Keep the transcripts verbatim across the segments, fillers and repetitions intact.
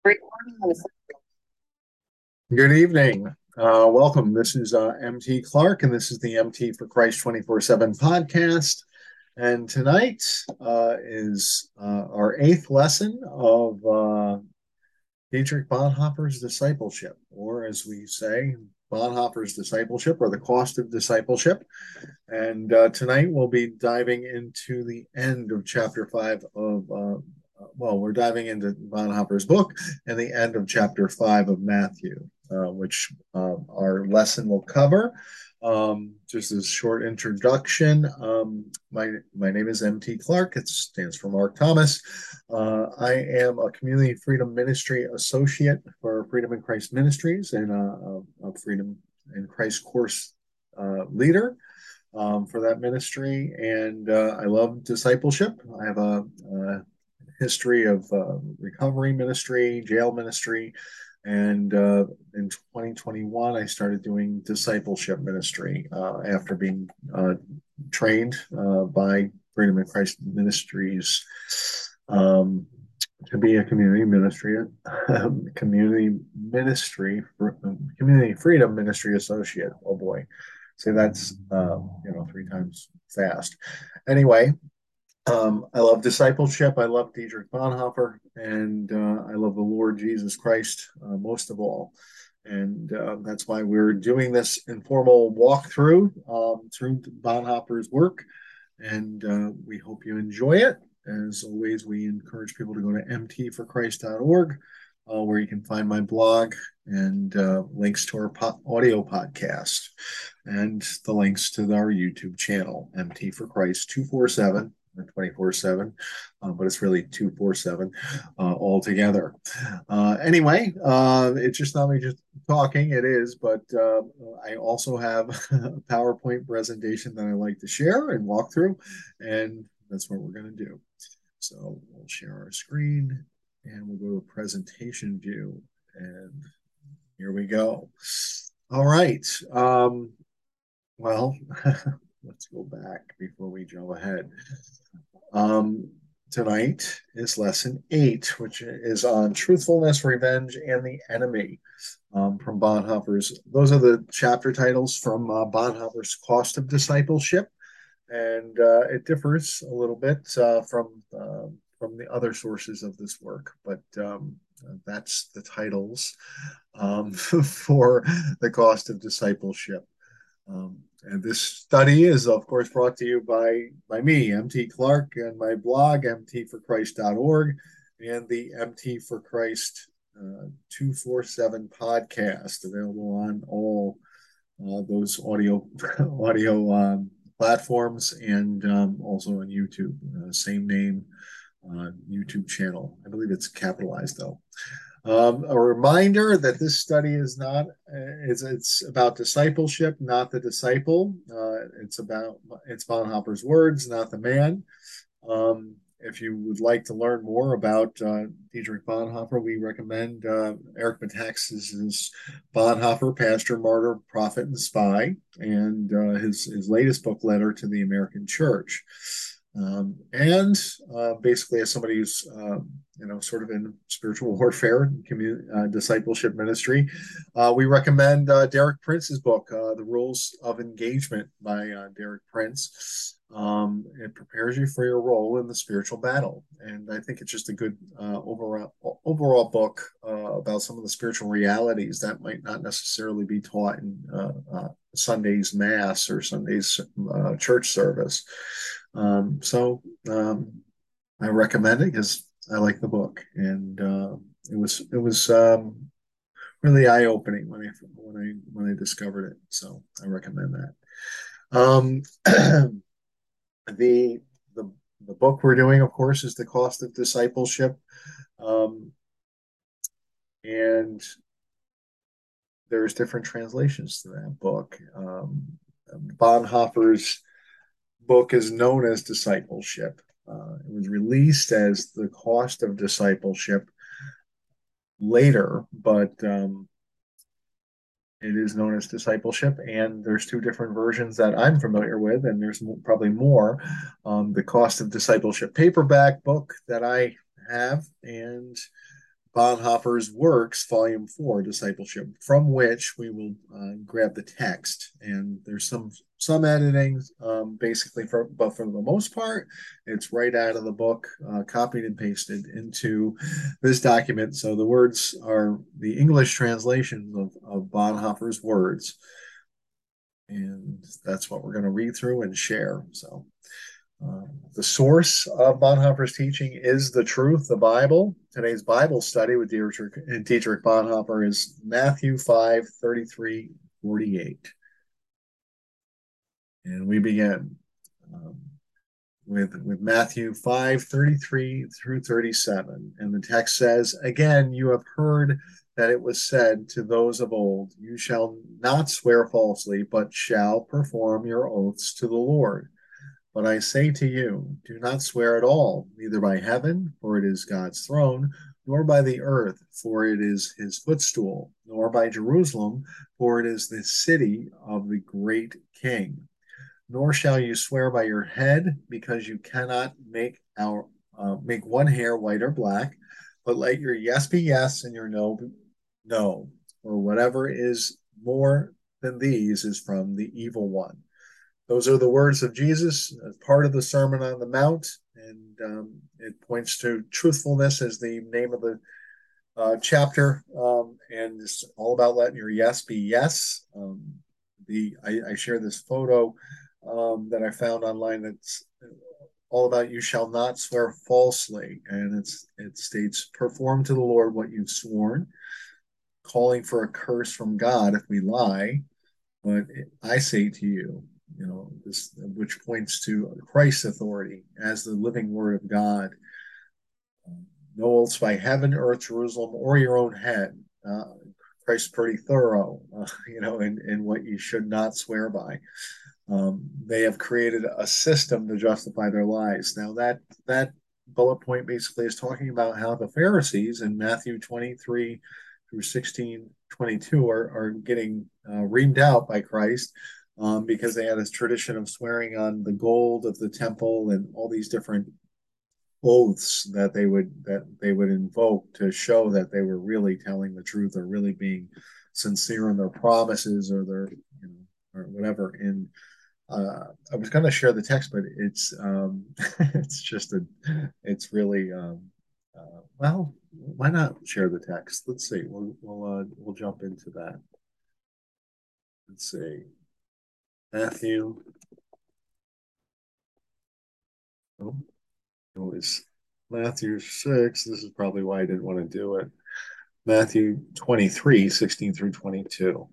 Good evening. Uh, welcome. This is uh, M T Clark, and this is the M T for Christ twenty-four seven podcast. And tonight uh, is uh, our eighth lesson of uh, Dietrich Bonhoeffer's Discipleship, or as we say, Bonhoeffer's Discipleship, or the Cost of Discipleship. And uh, tonight we'll be diving into the end of chapter five of, uh, well, we're diving into Bonhoeffer's book and the end of chapter five of Matthew, uh, which uh, our lesson will cover. Um, just a short introduction. Um, my my name is M T Clark. It stands for Mark Thomas. Uh, I am a Community Freedom Ministry Associate for Freedom in Christ Ministries and a, a Freedom in Christ course uh, leader um, for that ministry. And uh, I love discipleship. I have a, a history of uh, recovery ministry, jail ministry. And uh, in twenty twenty-one, I started doing discipleship ministry uh, after being uh, trained uh, by Freedom in Christ Ministries um, to be a community ministry, community ministry, community freedom ministry associate. Oh boy, say that's uh, you know three times fast. Anyway, um, I love discipleship. I love Dietrich Bonhoeffer, and uh, I love the Lord Jesus Christ uh, most of all. And uh, that's why we're doing this informal walkthrough um, through Bonhoeffer's work. And uh, we hope you enjoy it. As always, we encourage people to go to m t for christ dot org, uh, where you can find my blog and uh, links to our po- audio podcast and the links to our YouTube channel, M T for Christ two forty-seven. twenty-four seven, uh, but it's really two forty-seven uh, altogether. Uh, anyway, uh, it's just not me just talking, it is, but uh, I also have a PowerPoint presentation that I like to share and walk through, and that's what we're going to do. So we'll share our screen and we'll go to presentation view, and here we go. All right. Um, well, let's go back before we jump ahead. Um, tonight is lesson eight, which is on truthfulness, revenge, and the enemy um, from Bonhoeffer's. Those are the chapter titles from uh, Bonhoeffer's Cost of Discipleship, and uh, it differs a little bit uh, from uh, from the other sources of this work, but um, that's the titles um, for the Cost of Discipleship. Um, and this study is, of course, brought to you by, by me, M T Clark, and my blog, m t for christ dot org, and the M T for Christ uh, two forty-seven podcast, available on all uh, those audio audio um, platforms and um, also on YouTube. Uh, same name uh, YouTube channel. I believe it's capitalized, though. Um, a reminder that this study is not, uh, it's, it's about discipleship, not the disciple. Uh, it's about, it's Bonhoeffer's words, not the man. Um, if you would like to learn more about uh, Dietrich Bonhoeffer, we recommend uh, Eric Metaxas's Bonhoeffer, Pastor, Martyr, Prophet, and Spy, and uh, his, his latest book, Letter to the American Church. Um, and uh, basically, as somebody who's uh, you know sort of in spiritual warfare, community uh, discipleship ministry, uh, we recommend uh, Derek Prince's book, uh, "The Rules of Engagement" by uh, Derek Prince. Um, it prepares you for your role in the spiritual battle, and I think it's just a good uh, overall overall book uh, about some of the spiritual realities that might not necessarily be taught in uh, uh, Sunday's mass or Sunday's uh, church service. Um, so um, I recommend it because I like the book, and uh, it was it was um, really eye opening when I when I when I discovered it. So I recommend that. Um, the the the book we're doing, of course, is The Cost of Discipleship, um, and there's different translations to that book. Um, Bonhoeffer's book is known as Discipleship. Uh, it was released as The Cost of Discipleship later, but um, it is known as Discipleship. And there's two different versions that I'm familiar with, and there's probably more. Um, the Cost of Discipleship paperback book that I have, and Bonhoeffer's Works, Volume four, Discipleship, from which we will uh, grab the text. And there's some some editing, um, basically, for, but for the most part, it's right out of the book, uh, copied and pasted into this document. So the words are the English translations of, of Bonhoeffer's words. And that's what we're going to read through and share. So um, the source of Bonhoeffer's teaching is the truth, the Bible. Today's Bible study with Dietrich and Dietrich Bonhoeffer is Matthew five, thirty-three, forty-eight. And we begin um, with, with Matthew five, thirty-three through thirty-seven. And the text says, "Again, you have heard that it was said to those of old, you shall not swear falsely, but shall perform your oaths to the Lord. But I say to you, do not swear at all, neither by heaven, for it is God's throne, nor by the earth, for it is his footstool, nor by Jerusalem, for it is the city of the great king. Nor shall you swear by your head, because you cannot make our uh, make one hair white or black, but let your yes be yes and your no be no, or whatever is more than these is from the evil one." Those are the words of Jesus as part of the Sermon on the Mount, and um, it points to truthfulness as the name of the uh, chapter, um, and it's all about letting your yes be yes. Um, the I, I share this photo um, that I found online that's all about "you shall not swear falsely," and it's it states, "Perform to the Lord what you've sworn," calling for a curse from God if we lie. But I say to you, you know, this, which points to Christ's authority as the living word of God. No oaths by heaven, earth, Jerusalem, or your own head. Uh, Christ's pretty thorough, uh, you know, in, in what you should not swear by. Um, they have created a system to justify their lies. Now that that bullet point basically is talking about how the Pharisees in Matthew twenty-three through sixteen twenty-two are, are getting uh, reamed out by Christ um, because they had this tradition of swearing on the gold of the temple and all these different oaths that they would that they would invoke to show that they were really telling the truth or really being sincere in their promises or their, you know, or whatever. And uh, I was going to share the text, but it's um, it's just a it's really um, uh, well, why not share the text? Let's see. We'll we'll uh, we'll jump into that. Let's see. Matthew. Oh, it was Matthew six. This is probably why I didn't want to do it. Matthew twenty-three, sixteen through twenty-two.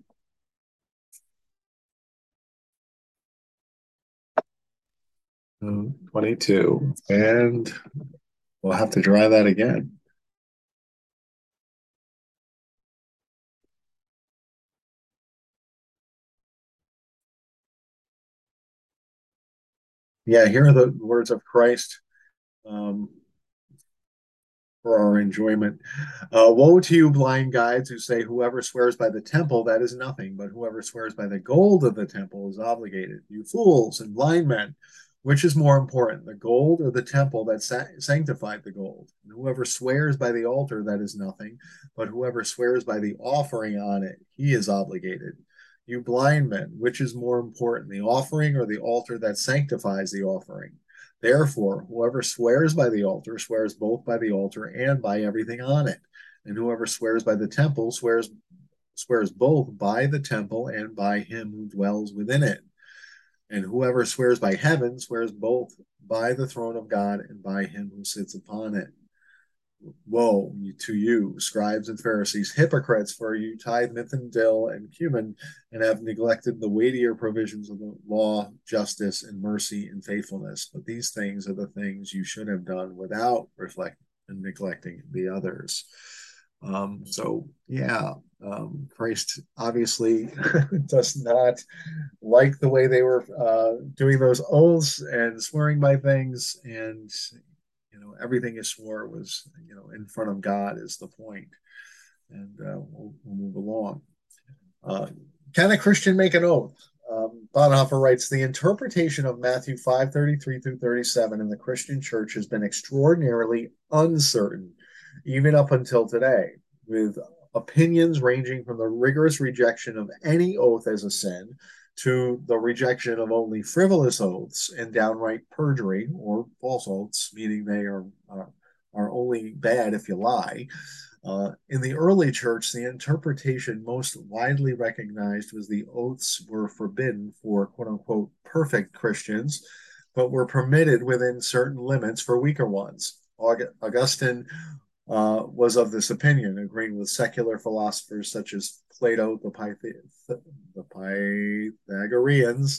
Um, twenty-two. And we'll have to try that again. Yeah, here are the words of Christ um, for our enjoyment. Uh, Woe to you, blind guides, who say, "Whoever swears by the temple, that is nothing, but whoever swears by the gold of the temple is obligated." You fools and blind men, which is more important, the gold or the temple that sa- sanctified the gold? And whoever swears by the altar, that is nothing, but whoever swears by the offering on it, he is obligated. You blind men, which is more important, the offering or the altar that sanctifies the offering? Therefore, whoever swears by the altar swears both by the altar and by everything on it. And whoever swears by the temple swears swears both by the temple and by him who dwells within it. And whoever swears by heaven swears both by the throne of God and by him who sits upon it. Woe to you, scribes and Pharisees, hypocrites, for you tithe mint and dill and cumin, and have neglected the weightier provisions of the law, justice, and mercy and faithfulness. But these things are the things you should have done without reflect and neglecting the others. Um, so, yeah, um, Christ obviously does not like the way they were uh, doing those oaths and swearing by things, and you know, everything you swore was, you know, in front of God is the point. And uh, we'll, we'll move along. Uh, can a Christian make an oath? Um, Bonhoeffer writes, the interpretation of Matthew five thirty-three through thirty-seven in the Christian church has been extraordinarily uncertain. even up until today, with opinions ranging from the rigorous rejection of any oath as a sin to the rejection of only frivolous oaths and downright perjury or false oaths, meaning they are are, are only bad if you lie. Uh, in the early church, the interpretation most widely recognized was the oaths were forbidden for quote unquote perfect Christians, but were permitted within certain limits for weaker ones. Augustine uh, was of this opinion, agreeing with secular philosophers such as Plato, the, Pyth- the Pythagoreans,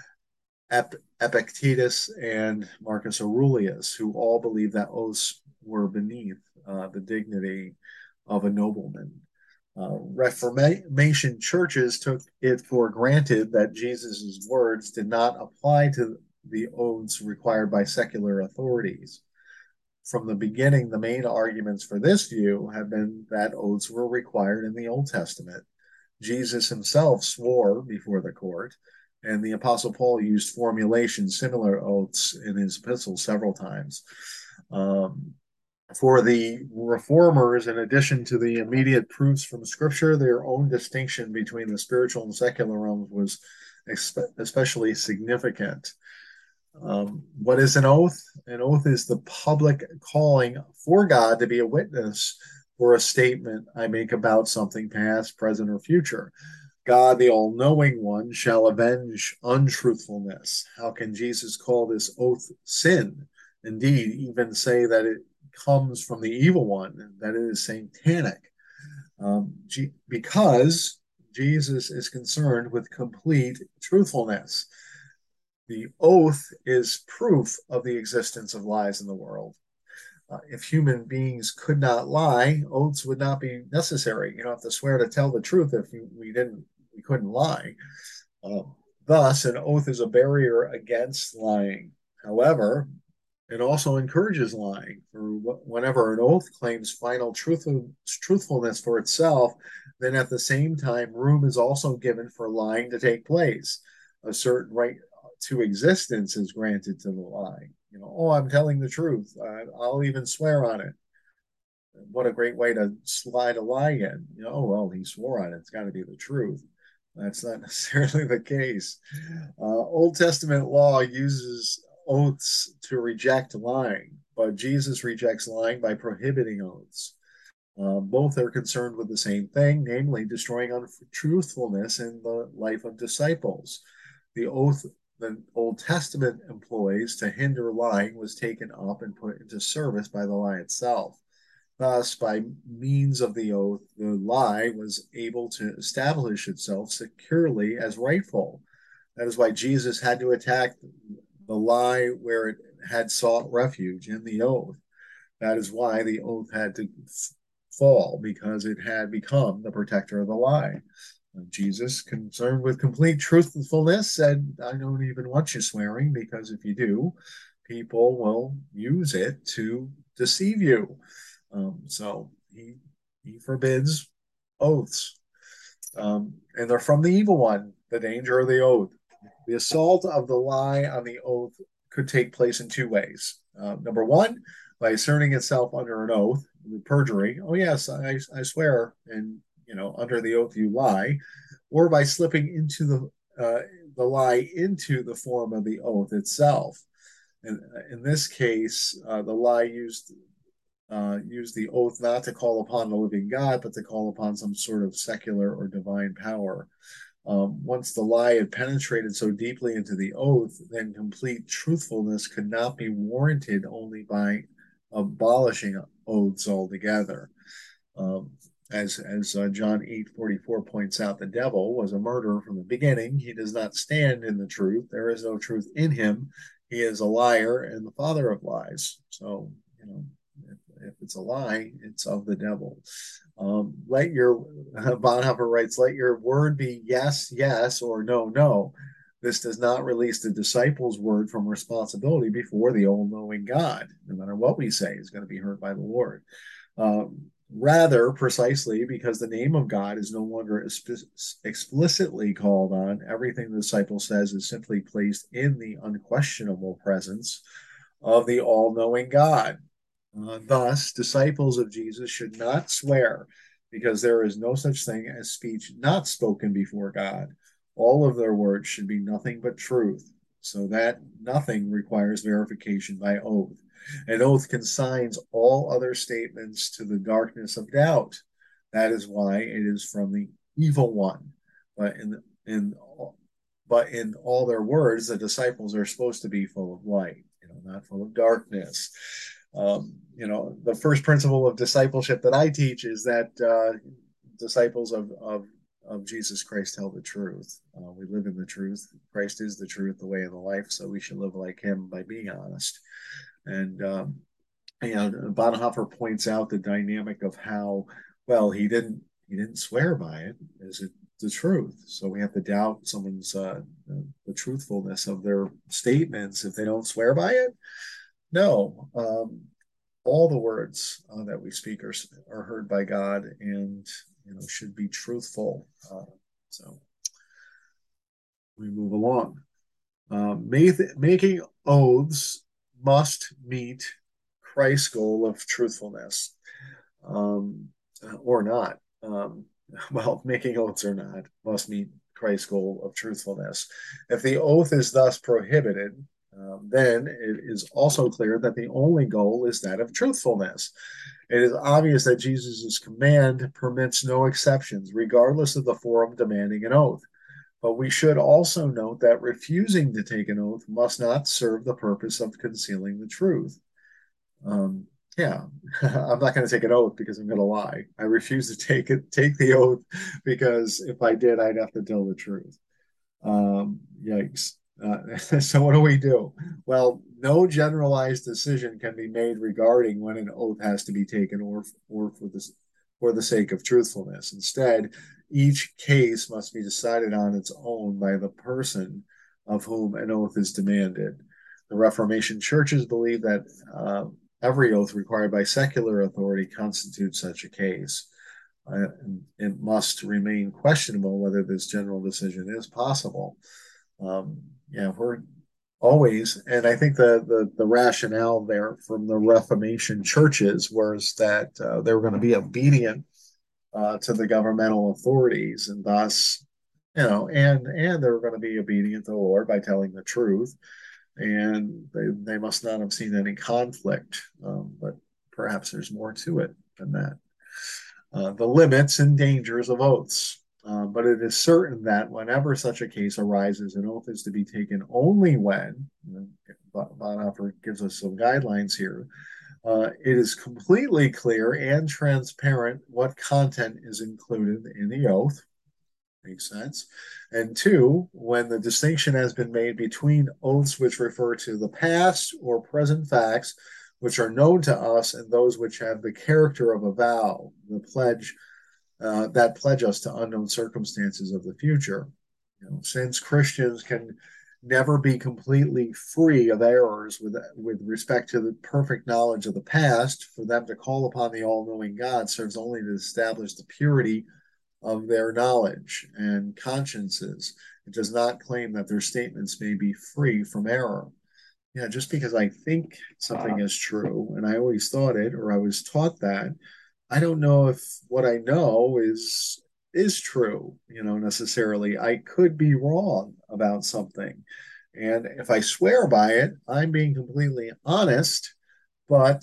Ep- Epictetus, and Marcus Aurelius, who all believed that oaths were beneath uh, the dignity of a nobleman. Uh, Reformation churches took it for granted that Jesus' words did not apply to the oaths required by secular authorities. From the beginning, the main arguments for this view have been that oaths were required in the Old Testament. Jesus himself swore before the court, and the Apostle Paul used formulations similar oaths in his epistles several times. Um, for the reformers, in addition to the immediate proofs from Scripture, their own distinction between the spiritual and secular realms was especially significant. Um, what is an oath? An oath is the public calling for God to be a witness for a statement I make about something past, present, or future. God, the all knowing one, shall avenge untruthfulness. How can Jesus call this oath sin? Indeed, even say that it comes from the evil one, that it is satanic. Um, G- because Jesus is concerned with complete truthfulness. The oath is proof of the existence of lies in the world. Uh, if human beings could not lie, oaths would not be necessary. You don't have to swear to tell the truth if you, we didn't, we couldn't lie. Um, Thus, an oath is a barrier against lying. However, it also encourages lying. For whenever an oath claims final truthful, truthfulness for itself, then at the same time, room is also given for lying to take place. A certain right to existence is granted to the lie. You know, oh, I'm telling the truth. I, I'll even swear on it. What a great way to slide a lie in. You know, oh, well, he swore on it. It's got to be the truth. That's not necessarily the case. Uh, Old Testament law uses oaths to reject lying, but Jesus rejects lying by prohibiting oaths. Uh, both are concerned with the same thing, namely destroying untruthfulness in the life of disciples. The oath the Old Testament employs to hinder lying was taken up and put into service by the lie itself. Thus, by means of the oath, the lie was able to establish itself securely as rightful. That is why Jesus had to attack the lie where it had sought refuge in the oath. That is why the oath had to fall, because it had become the protector of the lie. Jesus, concerned with complete truthfulness, said, I don't even want you swearing, because if you do, people will use it to deceive you. Um, so he he forbids oaths, um, and they're from the evil one. The danger of the oath, the assault of the lie on the oath, could take place in two ways. Uh, number one, by asserting itself under an oath, perjury. Oh yes, I, I swear, and you know, under the oath you lie, or by slipping into the uh, the lie into the form of the oath itself. And in this case, uh, the lie used uh, use the oath not to call upon the living God, but to call upon some sort of secular or divine power. Um, once the lie had penetrated so deeply into the oath, then complete truthfulness could not be warranted only by abolishing oaths altogether. Um, as as uh, John eight forty four points out, the devil was a murderer from the beginning. He does not stand in the truth. There is no truth in him. He is a liar and the father of lies. So, you know, if, if it's a lie, it's of the devil. Um, let your, Bonhoeffer writes, let your word be yes, yes, or no, no. This does not release the disciples' word from responsibility before the all knowing God. No matter what we say is going to be heard by the Lord. Um, Rather, precisely because the name of God is no longer explicitly called on, everything the disciple says is simply placed in the unquestionable presence of the all knowing God. Uh, thus, disciples of Jesus should not swear, because there is no such thing as speech not spoken before God. All of their words should be nothing but truth, so that nothing requires verification by oath. An oath consigns all other statements to the darkness of doubt. That is why it is from the evil one. But in in but in all their words, the disciples are supposed to be full of light, you know, not full of darkness. Um, you know, the first principle of discipleship that I teach is that uh, disciples of, of of Jesus Christ tell the truth. Uh, we live in the truth. Christ is the truth, the way, and the life. So we should live like Him by being honest. And um, you know, Bonhoeffer points out the dynamic of how well he didn't he didn't swear by it. Is it the truth? So we have to doubt someone's uh, the truthfulness of their statements if they don't swear by it. No, um, all the words uh, that we speak are are heard by God, and you know should be truthful. Uh, so we move along. Um, making oaths must meet Christ's goal of truthfulness, um, or not. Um, well, making oaths or not must meet Christ's goal of truthfulness. If the oath is thus prohibited, um, then it is also clear that the only goal is that of truthfulness. It is obvious that Jesus' command permits no exceptions, regardless of the forum demanding an oath. But we should also note that refusing to take an oath must not serve the purpose of concealing the truth. Um, yeah, I'm not going to take an oath because I'm going to lie. I refuse to take it, take the oath because if I did, I'd have to tell the truth. Um, yikes. Uh, so what do we do? Well, no generalized decision can be made regarding when an oath has to be taken or or for this for the sake of truthfulness. Instead, each case must be decided on its own by the person of whom an oath is demanded. The Reformation churches believe that uh, every oath required by secular authority constitutes such a case. Uh, it must remain questionable whether this general decision is possible. Um, yeah, we're always, and I think the, the the rationale there from the Reformation churches was that uh, they were going to be obedient uh, to the governmental authorities, and thus, you know, and and they were going to be obedient to the Lord by telling the truth, and they they must not have seen any conflict, um, but perhaps there's more to it than that. Uh, the limits and dangers of oaths. Uh, but it is certain that whenever such a case arises, an oath is to be taken only when, uh, Bonhoeffer gives us some guidelines here, uh, it is completely clear and transparent what content is included in the oath. Makes sense. And two, when the distinction has been made between oaths which refer to the past or present facts, which are known to us, and those which have the character of a vow, the pledge uh, that pledge us to unknown circumstances of the future. You know, since Christians can never be completely free of errors with with respect to the perfect knowledge of the past, for them to call upon the all-knowing God serves only to establish the purity of their knowledge and consciences. It does not claim that their statements may be free from error. Yeah, just because I think something is true and I always thought it or I was taught that, I don't know if what I know is is true, you know, necessarily. I could be wrong about something. And if I swear by it, I'm being completely honest, but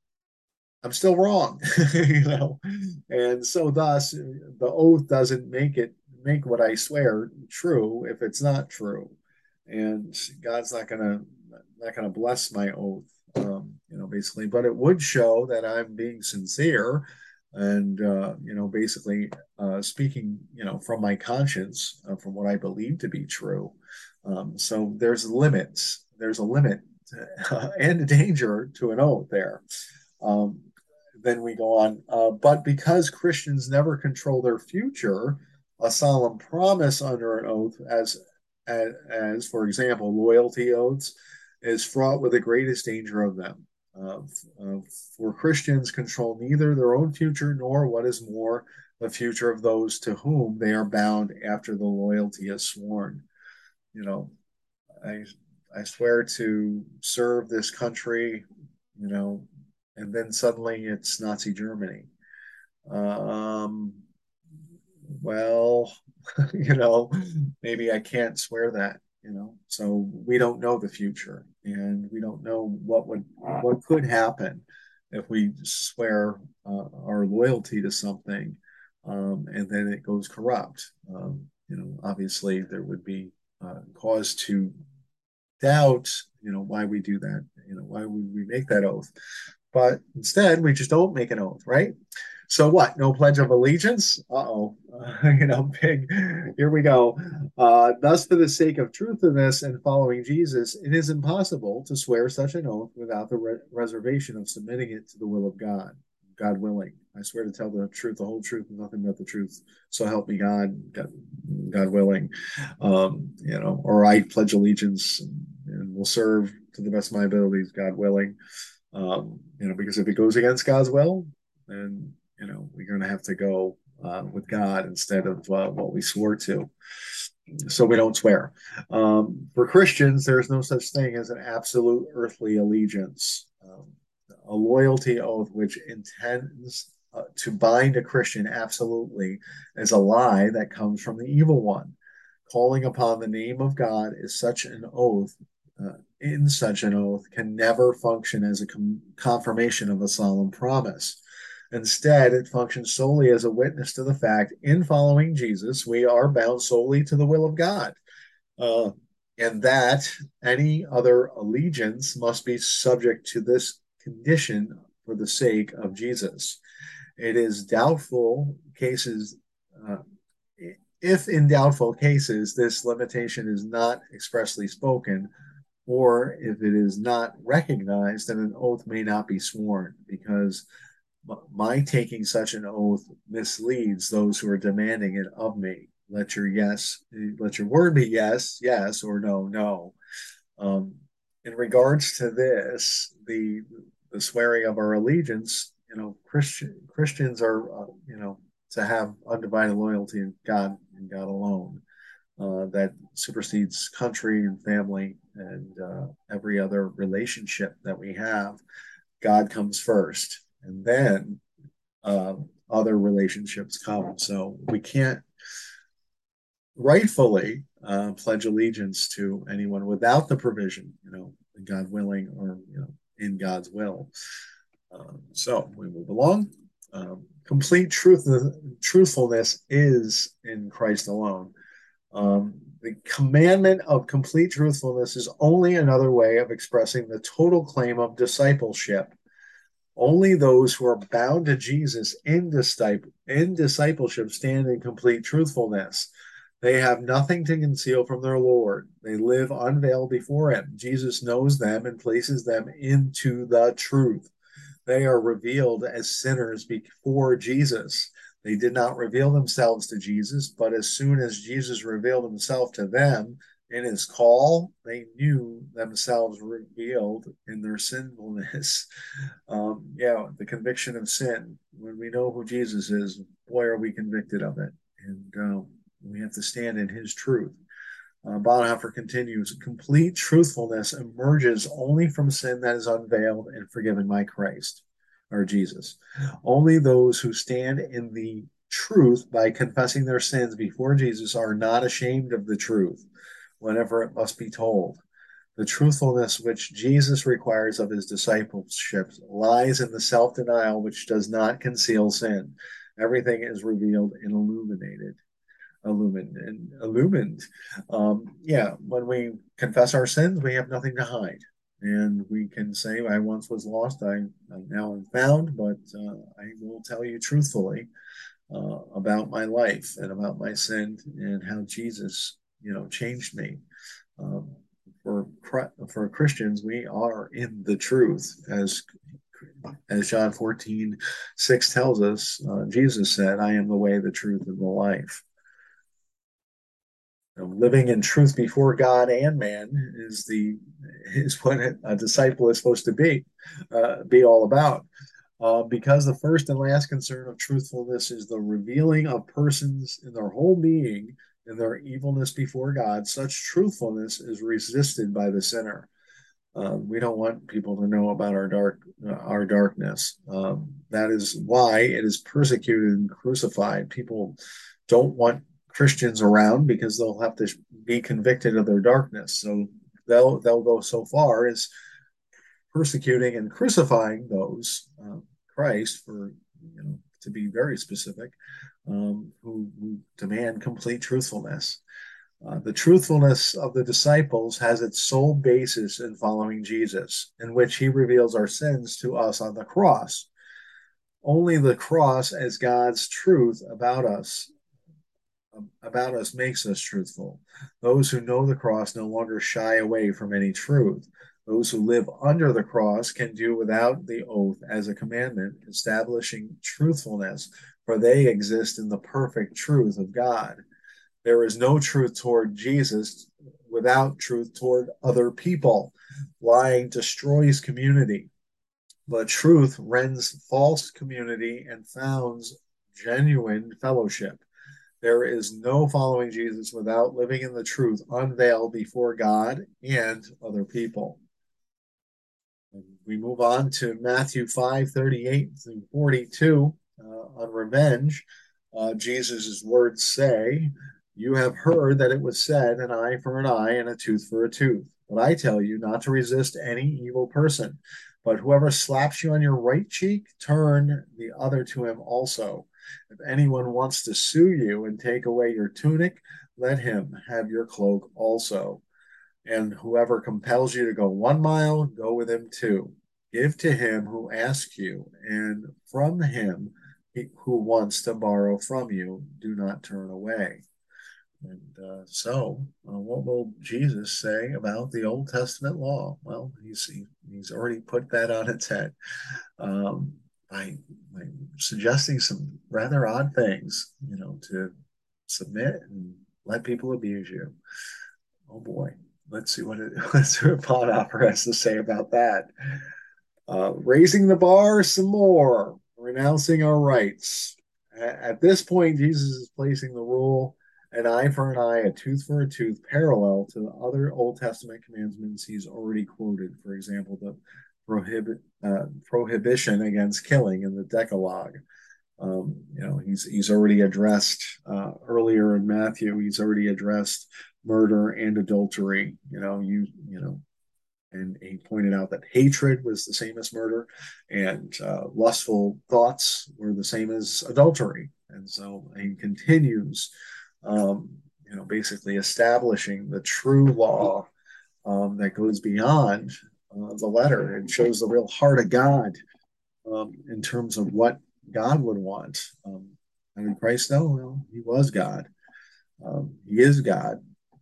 I'm still wrong, you know. And so thus the oath doesn't make it make what I swear true if it's not true. And God's not gonna not gonna bless my oath, um, you know, basically, but it would show that I'm being sincere and uh, you know, basically uh, speaking, you know, from my conscience, uh, from what I believe to be true. Um, so there's limits. There's a limit to, uh, and a danger to an oath there. Um, then we go on. Uh, but because Christians never control their future, a solemn promise under an oath, as, as, as for example, loyalty oaths, is fraught with the greatest danger of them. Uh, uh, for Christians control neither their own future nor, what is more, the future of those to whom they are bound after the loyalty is sworn. You know, I I swear to serve this country, you know, and then suddenly it's Nazi Germany. Um, well, you know, maybe I can't swear that, you know. So we don't know the future, and we don't know what would what could happen if we swear uh, our loyalty to something, um, and then it goes corrupt. Um, you know, obviously there would be uh, cause to doubt, you know, why we do that, you know, why would we make that oath? But instead, we just don't make an oath, right? So what? No pledge of allegiance? Uh-oh. Uh, you know, big. Here we go. Uh, thus, for the sake of truthfulness and following Jesus, it is impossible to swear such an oath without the re- reservation of submitting it to the will of God. God willing. I swear to tell the truth, the whole truth, and nothing but the truth. So help me God, God, God willing. Um, you know, or I pledge allegiance and, and will serve to the best of my abilities, God willing. Um, you know, because if it goes against God's will, then you know we're going to have to go uh, with God instead of uh, what we swore to. So we don't swear. Um, for Christians, there's no such thing as an absolute earthly allegiance. Um, a loyalty oath which intends uh, to bind a Christian absolutely is a lie that comes from the evil one. Calling upon the name of God is such an oath, uh, in such an oath, can never function as a com- confirmation of a solemn promise. Instead, it functions solely as a witness to the fact in following Jesus, we are bound solely to the will of God, uh, and that any other allegiance must be subject to this condition for the sake of Jesus. It is doubtful cases, uh, if in doubtful cases, this limitation is not expressly spoken, or if it is not recognized, then an oath may not be sworn, because my taking such an oath misleads those who are demanding it of me. Let your yes, let your word be yes, yes, or no, no. Um, in regards to this, the the swearing of our allegiance, you know, Christian Christians are, uh, you know, to have undivided loyalty in God and God alone. Uh, that supersedes country and family and uh, every other relationship that we have. God comes first, and then um, other relationships come. So we can't rightfully uh, pledge allegiance to anyone without the provision, you know, God willing, or you know, in God's will. Um, so we move along. Um, complete truth, truthfulness is in Christ alone. Um, the commandment of complete truthfulness is only another way of expressing the total claim of discipleship. Only those who are bound to Jesus in, disciple, in discipleship stand in complete truthfulness. They have nothing to conceal from their Lord. They live unveiled before him. Jesus knows them and places them into the truth. They are revealed as sinners before Jesus. They did not reveal themselves to Jesus, but as soon as Jesus revealed himself to them in his call, they knew themselves revealed in their sinfulness. Um, yeah, the conviction of sin. When we know who Jesus is, boy, are we convicted of it. And um, we have to stand in his truth. Uh, Bonhoeffer continues, complete truthfulness emerges only from sin that is unveiled and forgiven by Christ, or Jesus. Only those who stand in the truth by confessing their sins before Jesus are not ashamed of the truth, whenever it must be told. The truthfulness which Jesus requires of his discipleship lies in the self denial which does not conceal sin. Everything is revealed and illuminated illumined and illumined. Um, yeah, when we confess our sins, we have nothing to hide, and we can say, "I once was lost, I, I now am found." But uh, I will tell you truthfully uh, about my life and about my sin and how Jesus, you know, changed me. Um, for for Christians, we are in the truth, as as John fourteen six tells us. Uh, Jesus said, "I am the way, the truth, and the life." You know, living in truth before God and man is the is what a disciple is supposed to be uh, be all about. Uh, because the first and last concern of truthfulness is the revealing of persons in their whole being and their evilness before God. Such truthfulness is resisted by the sinner. Uh, we don't want people to know about our dark, uh, our darkness. Um, that is why it is persecuted and crucified. People don't want Christians around because they'll have to be convicted of their darkness. So they'll they'll go so far as persecuting and crucifying those uh, Christ for you know to be very specific, um, who, who demand complete truthfulness. Uh, the truthfulness of the disciples has its sole basis in following Jesus, in which he reveals our sins to us on the cross. Only the cross as God's truth about us about us makes us truthful. Those who know the cross no longer shy away from any truth. Those who live under the cross can do without the oath as a commandment, establishing truthfulness, for they exist in the perfect truth of God. There is no truth toward Jesus without truth toward other people. Lying destroys community, but truth rends false community and founds genuine fellowship. There is no following Jesus without living in the truth unveiled before God and other people. And we move on to Matthew five thirty-eight through forty-two uh, on revenge. Uh, Jesus' words say, "You have heard that it was said, an eye for an eye and a tooth for a tooth. But I tell you not to resist any evil person. But whoever slaps you on your right cheek, turn the other to him also. If anyone wants to sue you and take away your tunic, let him have your cloak also. And whoever compels you to go one mile, go with him two. Give to him who asks you, and from him who wants to borrow from you, do not turn away." And uh, so, uh, what will Jesus say about the Old Testament law? Well, he's he, he's already put that on its head um, by, by suggesting some rather odd things, you know, to submit and let people abuse you. Oh boy, let's see what it, let's see what Bonhoeffer has to say about that. Uh, raising the bar some more, renouncing our rights. At this point, Jesus is placing the rule an eye for an eye, a tooth for a tooth, parallel to the other Old Testament commandments he's already quoted. For example, the prohibit uh, prohibition against killing in the Decalogue. Um, you know, he's he's already addressed uh, earlier in Matthew. He's already addressed murder and adultery. You know, you you know, and he pointed out that hatred was the same as murder, and uh, lustful thoughts were the same as adultery. And so he continues, um, you know, basically establishing the true law um, that goes beyond uh, the letter and shows the real heart of God um, in terms of what God would want. Um, I mean, Christ, no, well, he was God. Um, he is God,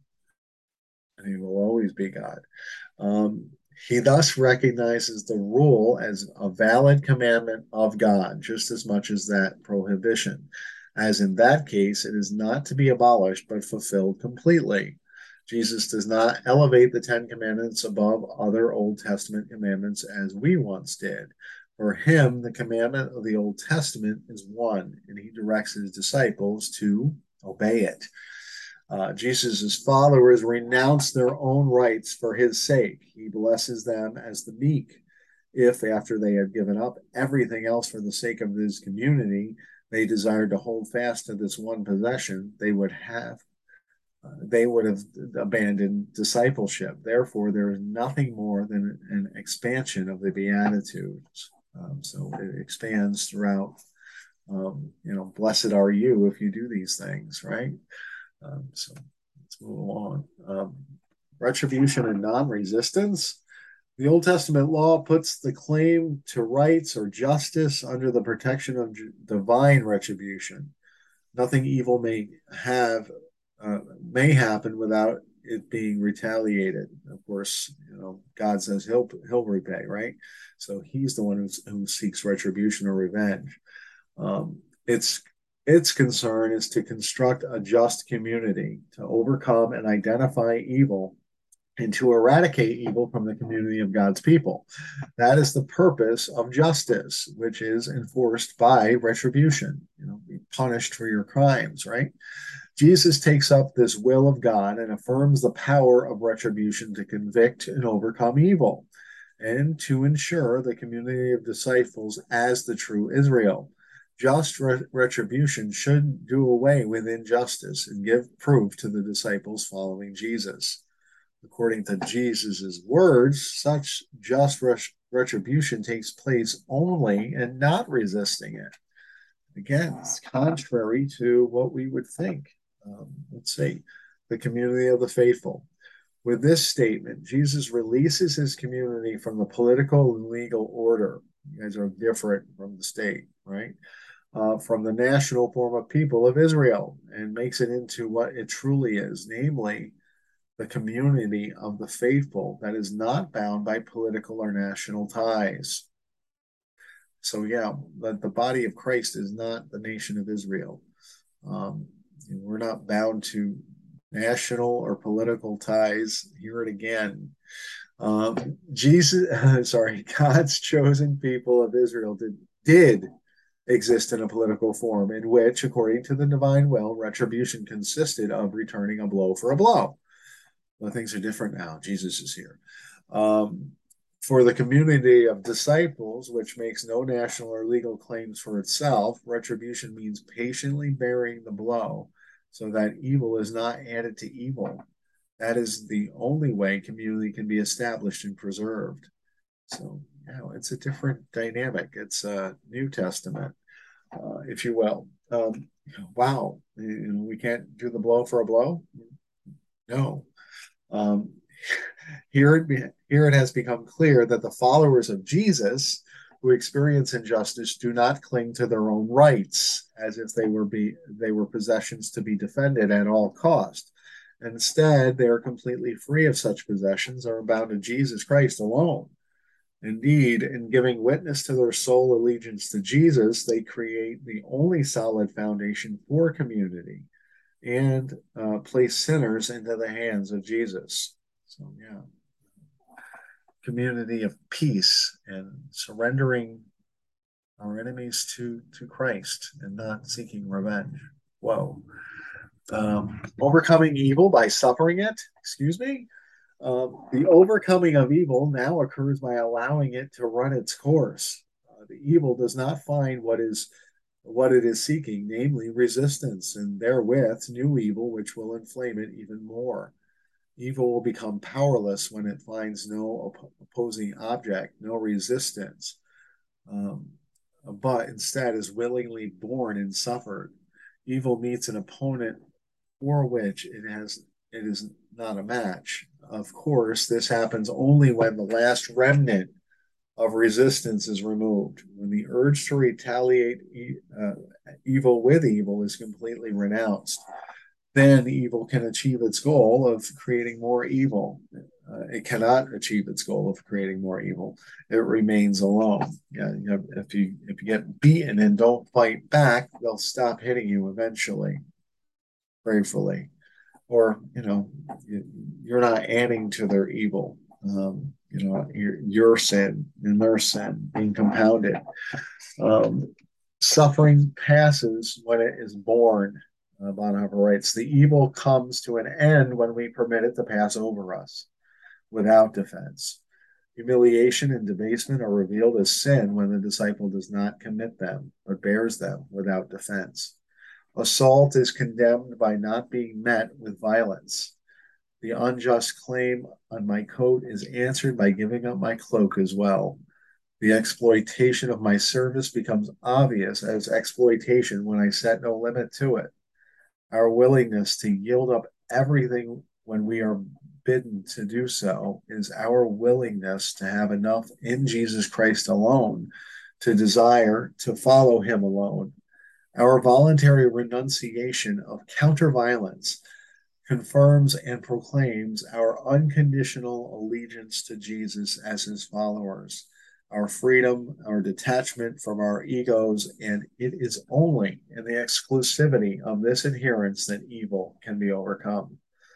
and he will always be God. Um, he thus recognizes the rule as a valid commandment of God, just as much as that prohibition, as in that case, it is not to be abolished, but fulfilled completely. Jesus does not elevate the Ten Commandments above other Old Testament commandments as we once did. For him, the commandment of the Old Testament is one, and he directs his disciples to obey it. Uh, Jesus' followers renounce their own rights for his sake. He blesses them as the meek. If, after they had given up everything else for the sake of his community, they desired to hold fast to this one possession, they would have uh, they would have abandoned discipleship. Therefore, there is nothing more than an expansion of the Beatitudes. Um, so it expands throughout. Um, you know, blessed are you if you do these things, right? Um, so let's move along. Um, retribution and non-resistance. The Old Testament law puts the claim to rights or justice under the protection of divine retribution. Nothing evil may have uh, may happen without it being retaliated. Of course, you know God says he'll he'll repay, right? So he's the one who's, who seeks retribution or revenge. Um, it's its concern is to construct a just community, to overcome and identify evil and to eradicate evil from the community of God's people. That is the purpose of justice, which is enforced by retribution. You know, be punished for your crimes, right? Jesus takes up this will of God and affirms the power of retribution to convict and overcome evil and to ensure the community of disciples as the true Israel. Just re- retribution should do away with injustice and give proof to the disciples following Jesus. According to Jesus' words, such just ret- retribution takes place only in not resisting it. Again, it's contrary to what we would think. Um, let's see, the community of the faithful. With this statement, Jesus releases his community from the political and legal order. You guys are different from the state, right? Uh, from the national form of people of Israel and makes it into what it truly is, namely the community of the faithful that is not bound by political or national ties. So, yeah, the, the body of Christ is not the nation of Israel. Um, we're not bound to national or political ties. Hear it again. Um, Jesus, sorry, God's chosen people of Israel did, did exist in a political form in which, according to the divine will, retribution consisted of returning a blow for a blow. Well, things are different now. Jesus is here. Um, for the community of disciples, which makes no national or legal claims for itself, retribution means patiently bearing the blow so that evil is not added to evil. That is the only way community can be established and preserved. So, you know, it's a different dynamic. It's a New Testament, uh, if you will. Um, wow, you know, we can't do the blow for a blow? No. Um, here, it, here it has become clear that the followers of Jesus who experience injustice do not cling to their own rights as if they were be they were possessions to be defended at all cost. Instead, they are completely free of such possessions and are bound to Jesus Christ alone. Indeed, in giving witness to their sole allegiance to Jesus, they create the only solid foundation for community and uh, place sinners into the hands of Jesus. So, yeah, community of peace and surrendering our enemies to, to Christ and not seeking revenge. Whoa. Um, overcoming evil by suffering it, excuse me. Um, the overcoming of evil now occurs by allowing it to run its course. Uh, the evil does not find what is what it is seeking, namely resistance, and therewith new evil, which will inflame it even more. Evil will become powerless when it finds no op- opposing object, no resistance, um, but instead is willingly born and suffered. Evil meets an opponent for which it has it is not a match. Of course, this happens only when the last remnant of resistance is removed, when the urge to retaliate e- uh, evil with evil is completely renounced. Then evil can achieve its goal of creating more evil. Uh, it cannot achieve its goal of creating more evil. It remains alone. Yeah, you know, if you if you get beaten and don't fight back, they'll stop hitting you eventually, prayerfully, or you know, you, are not adding to their evil. Um, you know, your, your sin and their sin being compounded. Um, Suffering passes when it is born. Uh, Bonhoeffer writes, the evil comes to an end when we permit it to pass over us without defense. Humiliation and debasement are revealed as sin when the disciple does not commit them, but bears them without defense. Assault is condemned by not being met with violence. The unjust claim on my coat is answered by giving up my cloak as well. The exploitation of my service becomes obvious as exploitation when I set no limit to it. Our willingness to yield up everything when we are bidden to do so is our willingness to have enough in Jesus Christ alone to desire to follow him alone. Our voluntary renunciation of counter-violence confirms and proclaims our unconditional allegiance to Jesus as his followers, our freedom, our detachment from our egos, and it is only in the exclusivity of this adherence that evil can be overcome.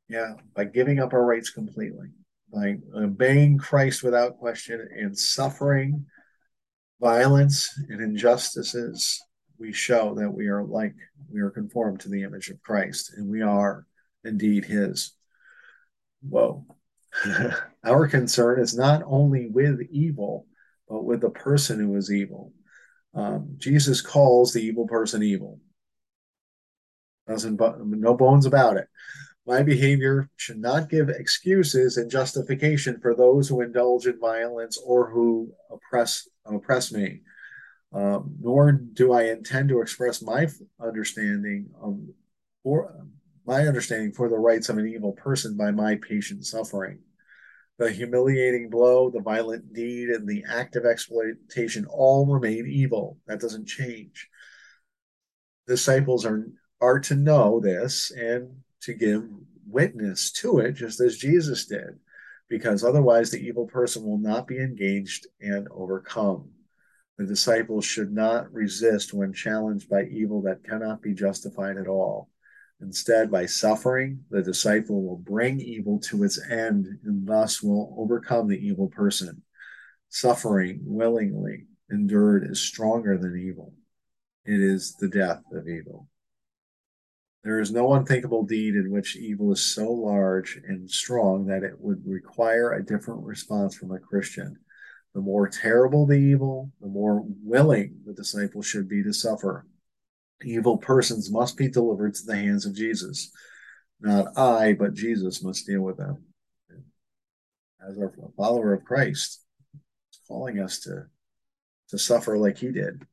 Yeah, by giving up our rights completely, by obeying Christ without question and suffering violence and injustices, we show that we are like, we are conformed to the image of Christ, and we are indeed his. Whoa. Our concern is not only with evil, but with the person who is evil. Um, Jesus calls the evil person evil. Doesn't no bones about it. My behavior should not give excuses and justification for those who indulge in violence or who oppress oppress me. Um, nor do I intend to express my understanding of for my understanding for the rights of an evil person by my patient suffering. The humiliating blow, the violent deed, and the act of exploitation all remain evil. That doesn't change. Disciples are are to know this and to give witness to it, just as Jesus did, because otherwise the evil person will not be engaged and overcome. The disciples should not resist when challenged by evil that cannot be justified at all. Instead, by suffering, the disciple will bring evil to its end and thus will overcome the evil person. Suffering willingly endured is stronger than evil. It is the death of evil. There is no unthinkable deed in which evil is so large and strong that it would require a different response from a Christian. The more terrible the evil, the more willing the disciple should be to suffer. Evil persons must be delivered to the hands of Jesus. Not I, but Jesus must deal with them. As a follower of Christ, he's calling us to, to suffer like he did.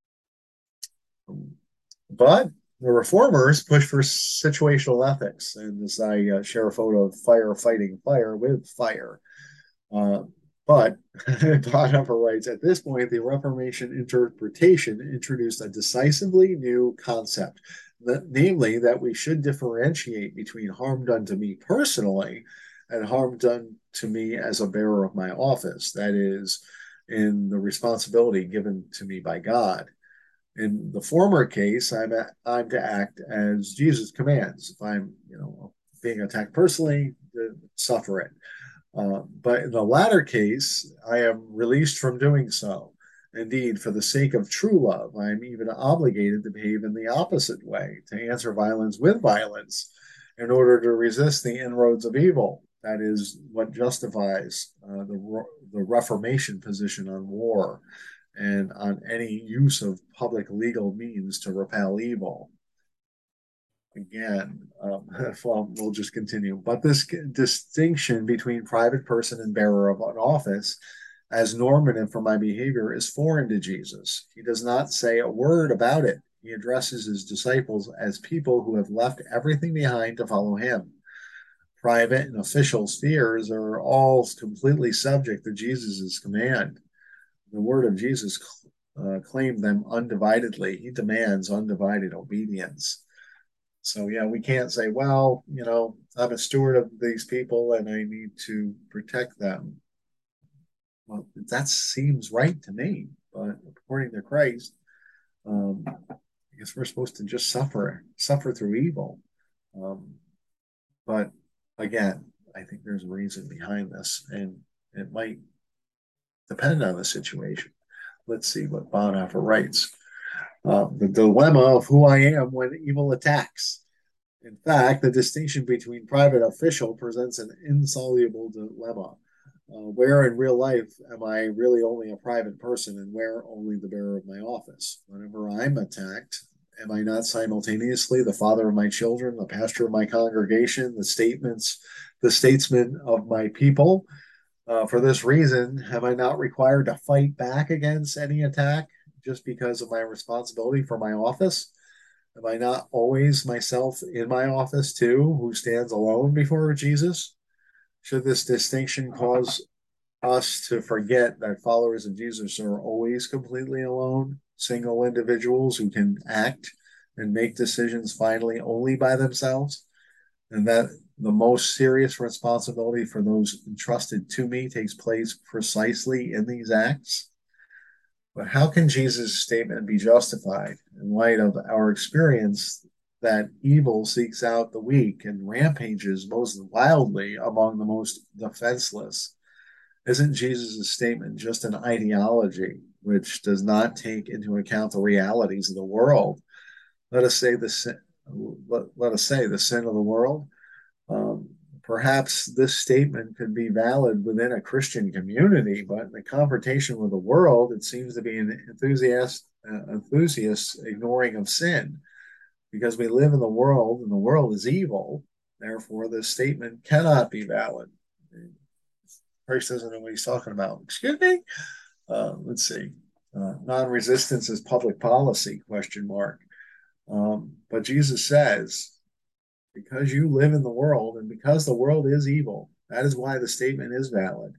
But the reformers push for situational ethics. And as I uh, share a photo of fire fighting fire with fire. Uh, but Bonhoeffer writes, at this point, the Reformation interpretation introduced a decisively new concept, that, namely that we should differentiate between harm done to me personally and harm done to me as a bearer of my office, that is, in the responsibility given to me by God. In the former case, I'm, a, I'm to act as Jesus commands. If I'm, you know, being attacked personally, suffer it. Uh, but in the latter case, I am released from doing so. Indeed, for the sake of true love, I am even obligated to behave in the opposite way, to answer violence with violence in order to resist the inroads of evil. That is what justifies uh, the, the Reformation position on war and on any use of public legal means to repel evil. Again, um, well, we'll just continue. But this distinction between private person and bearer of an office as normative for my behavior is foreign to Jesus. He does not say a word about it. He addresses his disciples as people who have left everything behind to follow him. Private and official spheres are all completely subject to Jesus' command. The word of Jesus uh, claimed them undividedly. He demands undivided obedience. So, yeah, we can't say, well, you know, I'm a steward of these people and I need to protect them. Well, that seems right to me. But according to Christ, um, I guess we're supposed to just suffer, suffer through evil. Um, but again, I think there's a reason behind this, and it might depend on the situation. Let's see what Bonhoeffer writes. Uh, the dilemma of who I am when evil attacks. In fact, the distinction between private and official presents an insoluble dilemma. Uh, where in real life am I really only a private person and where only the bearer of my office? Whenever I'm attacked, am I not simultaneously the father of my children, the pastor of my congregation, the statements, the statesman of my people? Uh, for this reason, am I not required to fight back against any attack just because of my responsibility for my office? Am I not always myself in my office too, who stands alone before Jesus? Should this distinction cause us to forget that followers of Jesus are always completely alone, single individuals who can act and make decisions finally only by themselves, and that the most serious responsibility for those entrusted to me takes place precisely in these acts? But how can Jesus' statement be justified in light of our experience that evil seeks out the weak and rampages most wildly among the most defenseless. Isn't Jesus' statement just an ideology which does not take into account the realities of the world? Let us say the sin, let, let us say the sin of the world. Um, perhaps this statement could be valid within a Christian community, but in the confrontation with the world, it seems to be an enthusiast, uh, enthusiast ignoring of sin. Because we live in the world and the world is evil, therefore this statement cannot be valid. Christ doesn't know what he's talking about. Excuse me? Uh, let's see. Uh, non-resistance is public policy, question mark. Um, but Jesus says, because you live in the world and because the world is evil, that is why the statement is valid.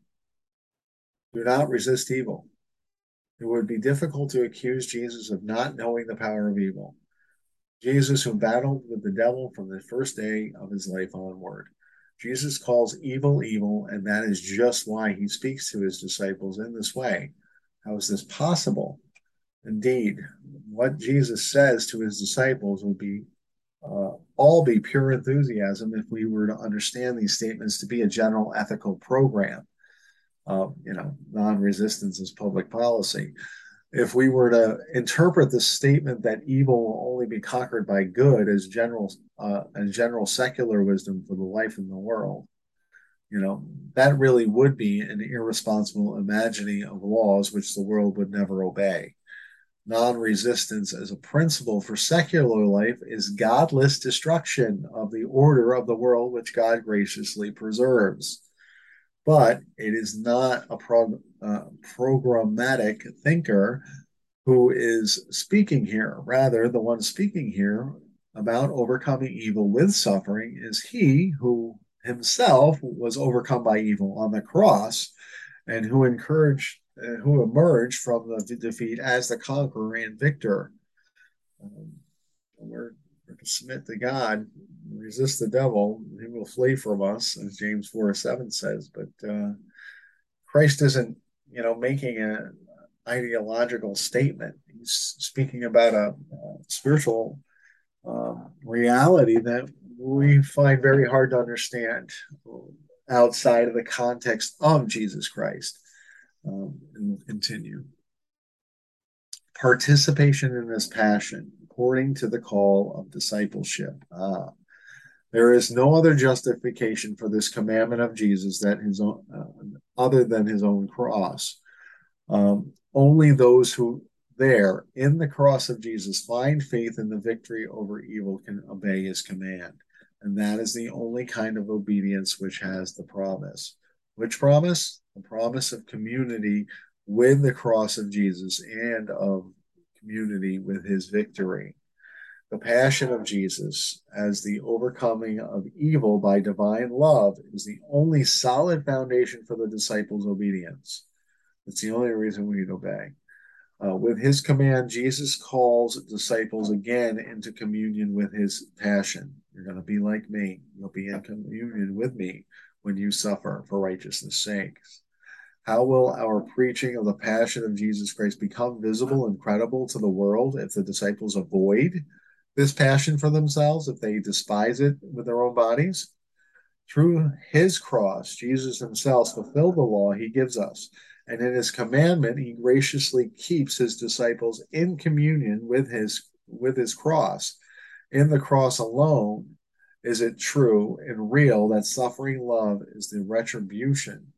Do not resist evil. It would be difficult to accuse Jesus of not knowing the power of evil. Jesus, who battled with the devil from the first day of his life onward. Jesus calls evil evil, and that is just why he speaks to his disciples in this way. How is this possible? Indeed, what Jesus says to his disciples would be uh, all be pure enthusiasm if we were to understand these statements to be a general ethical program. Uh, you know, non-resistance is public policy. If we were to interpret the statement that evil will only be conquered by good as general uh, as general secular wisdom for the life in the world, you know, that really would be an irresponsible imagining of laws which the world would never obey. Non-resistance as a principle for secular life is godless destruction of the order of the world which God graciously preserves. But it is not a prog- uh, programmatic thinker who is speaking here. Rather, the one speaking here about overcoming evil with suffering is he who himself was overcome by evil on the cross and who encouraged, uh, who emerged from the defeat as the conqueror and victor. Um, we're, we're to submit to God, resist the devil, he will flee from us, as James four seven says. But uh, Christ isn't, you know, making an ideological statement. He's speaking about a, a spiritual uh, reality that we find very hard to understand outside of the context of Jesus Christ. Um, and continue. Participation in this passion, according to the call of discipleship. Ah, there is no other justification for this commandment of Jesus that his own, uh, other than his own cross. Um, only those who there in the cross of Jesus find faith in the victory over evil can obey his command. And that is the only kind of obedience which has the promise. Which promise? The promise of community with the cross of Jesus and of community with his victory. The passion of Jesus as the overcoming of evil by divine love is the only solid foundation for the disciples' obedience. It's the only reason we need to obey. Uh, with his command, Jesus calls disciples again into communion with his passion. You're going to be like me. You'll be in communion with me when you suffer for righteousness' sake. How will our preaching of the passion of Jesus Christ become visible and credible to the world if the disciples avoid this passion for themselves, if they despise it with their own bodies? Through his cross, Jesus himself fulfilled the law he gives us. And in his commandment, he graciously keeps his disciples in communion with his, with his cross. In the cross alone is it true and real that suffering love is the retribution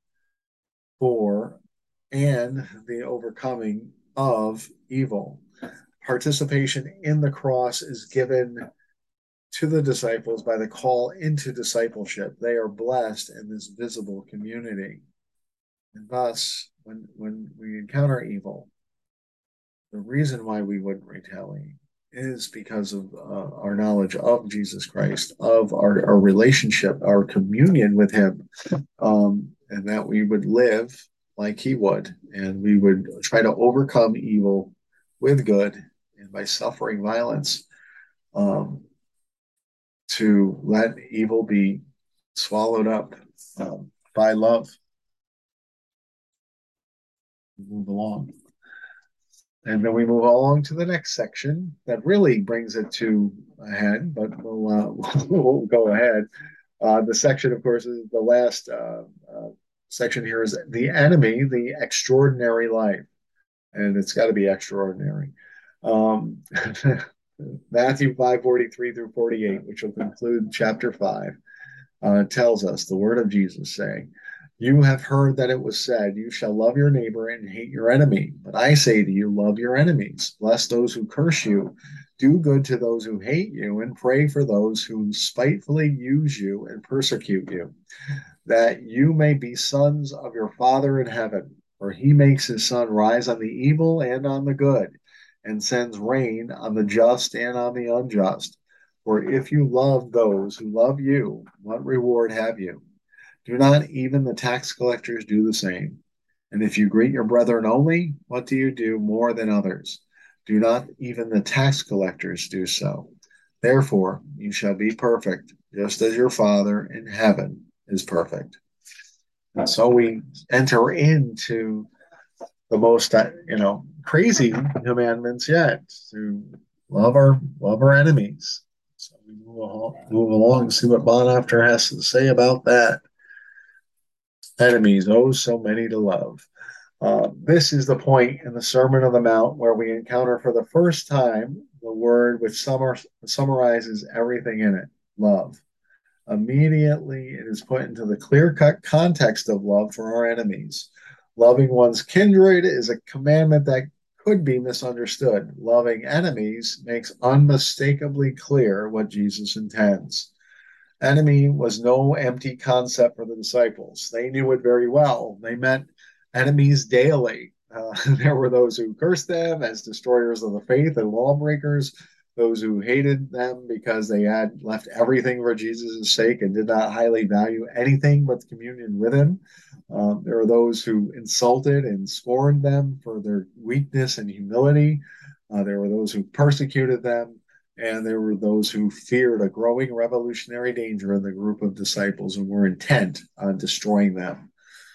for and the overcoming of evil. Participation in the cross is given to the disciples by the call into discipleship. They are blessed in this visible community. And thus, when, when we encounter evil, the reason why we wouldn't retaliate is because of uh, our knowledge of Jesus Christ, of our, our relationship, our communion with him, um, and that we would live like he would, and we would try to overcome evil with good and by suffering violence. Um, to let evil be swallowed up um, by love. Move along. And then we move along to the next section that really brings it to a head, but we'll, uh, we'll go ahead. Uh, the section, of course, is the last uh, uh, section here is the enemy, the extraordinary life. And it's got to be extraordinary. Um, Matthew five forty-three through forty-eight, which will conclude chapter five, uh, tells us the word of Jesus saying, "You have heard that it was said, 'You shall love your neighbor and hate your enemy.' But I say to you, love your enemies, bless those who curse you, do good to those who hate you, and pray for those who spitefully use you and persecute you, that you may be sons of your Father in heaven. For he makes his sun rise on the evil and on the good, and sends rain on the just and on the unjust. For if you love those who love you, what reward have you? Do not even the tax collectors do the same? And if you greet your brethren only, what do you do more than others? Do not even the tax collectors do so? Therefore, you shall be perfect, just as your Father in heaven is perfect." And so we enter into the most, uh, you know, crazy commandments yet, to love our love our enemies. So we move along, move along and see what Bonhoeffer has to say about that. Enemies, oh, so many to love. Uh, this is the point in the Sermon on the Mount where we encounter for the first time the word which summar, summarizes everything in it: love. Immediately, it is put into the clear cut context of love for our enemies. Loving one's kindred is a commandment that could be misunderstood. Loving enemies makes unmistakably clear what Jesus intends. Enemy was no empty concept for the disciples. They knew it very well. They met enemies daily. Uh, there were those who cursed them as destroyers of the faith and lawbreakers, those who hated them because they had left everything for Jesus' sake and did not highly value anything but communion with him. Um, there were those who insulted and scorned them for their weakness and humility. Uh, there were those who persecuted them. And there were those who feared a growing revolutionary danger in the group of disciples and were intent on destroying them.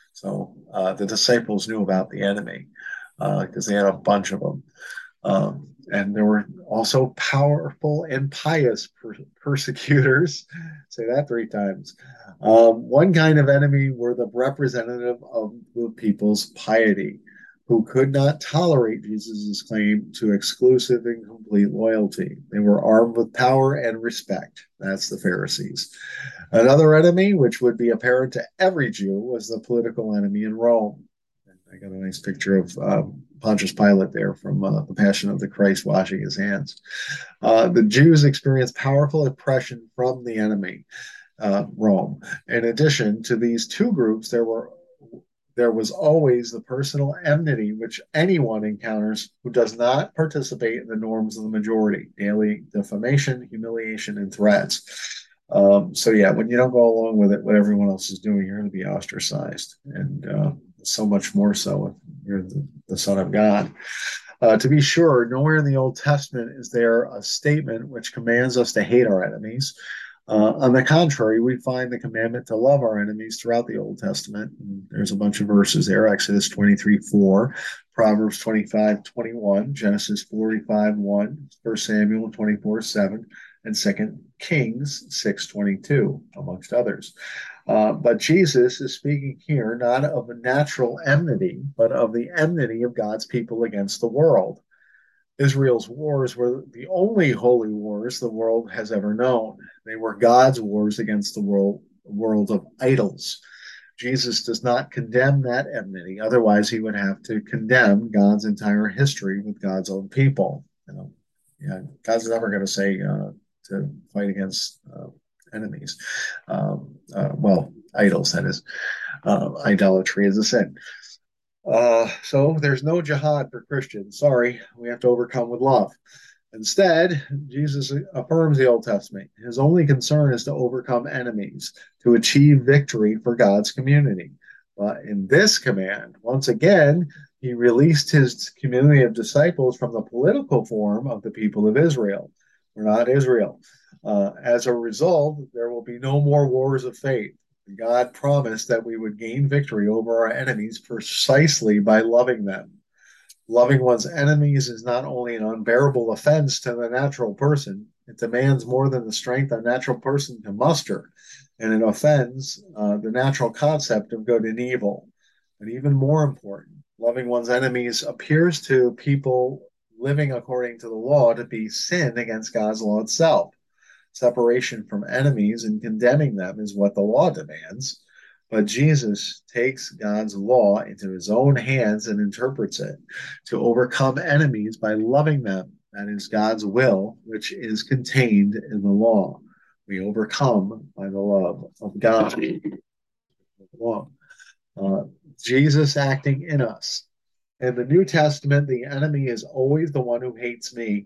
So uh, the disciples knew about the enemy because uh, they had a bunch of them. Um, and there were also powerful and pious per- persecutors. Say that three times. Um, one kind of enemy were the representative of the people's piety, who could not tolerate Jesus' claim to exclusive and complete loyalty. They were armed with power and respect. That's the Pharisees. Another enemy, which would be apparent to every Jew, was the political enemy in Rome. I got a nice picture of uh, Pontius Pilate there from uh, the Passion of the Christ washing his hands. Uh, the Jews experienced powerful oppression from the enemy, uh, Rome. In addition to these two groups, there were there was always the personal enmity which anyone encounters who does not participate in the norms of the majority: daily defamation, humiliation, and threats. Um, so yeah, when you don't go along with it, what everyone else is doing, you're going to be ostracized, and uh, so much more so if you're the, the Son of God. Uh, to be sure, nowhere in the Old Testament is there a statement which commands us to hate our enemies. Uh, on the contrary, we find the commandment to love our enemies throughout the Old Testament. And there's a bunch of verses there: Exodus twenty-three four, Proverbs twenty-five twenty-one, Genesis forty-five one, First Samuel twenty-four seven, and Second Kings six twenty-two, amongst others. Uh, but Jesus is speaking here not of a natural enmity, but of the enmity of God's people against the world. Israel's wars were the only holy wars the world has ever known. They were God's wars against the world, world of idols. Jesus does not condemn that enmity. Otherwise, he would have to condemn God's entire history with God's own people. You know, yeah, God's never going to say uh, to fight against uh, enemies. Um, uh, well, idols, that is. Uh, idolatry is a sin. Uh, so there's no jihad for Christians. Sorry, we have to overcome with love. Instead, Jesus affirms the Old Testament. His only concern is to overcome enemies, to achieve victory for God's community. But in this command, once again, he released his community of disciples from the political form of the people of Israel. We're not Israel. Uh, as a result, there will be no more wars of faith. God promised that we would gain victory over our enemies precisely by loving them. Loving one's enemies is not only an unbearable offense to the natural person, it demands more than the strength a natural person can muster, and it offends uh, the natural concept of good and evil. But even more important, loving one's enemies appears to people living according to the law to be sin against God's law itself. Separation from enemies and condemning them is what the law demands. But Jesus takes God's law into his own hands and interprets it to overcome enemies by loving them. That is God's will, which is contained in the law. We overcome by the love of God. Uh, Jesus acting in us. In the New Testament, the enemy is always the one who hates me.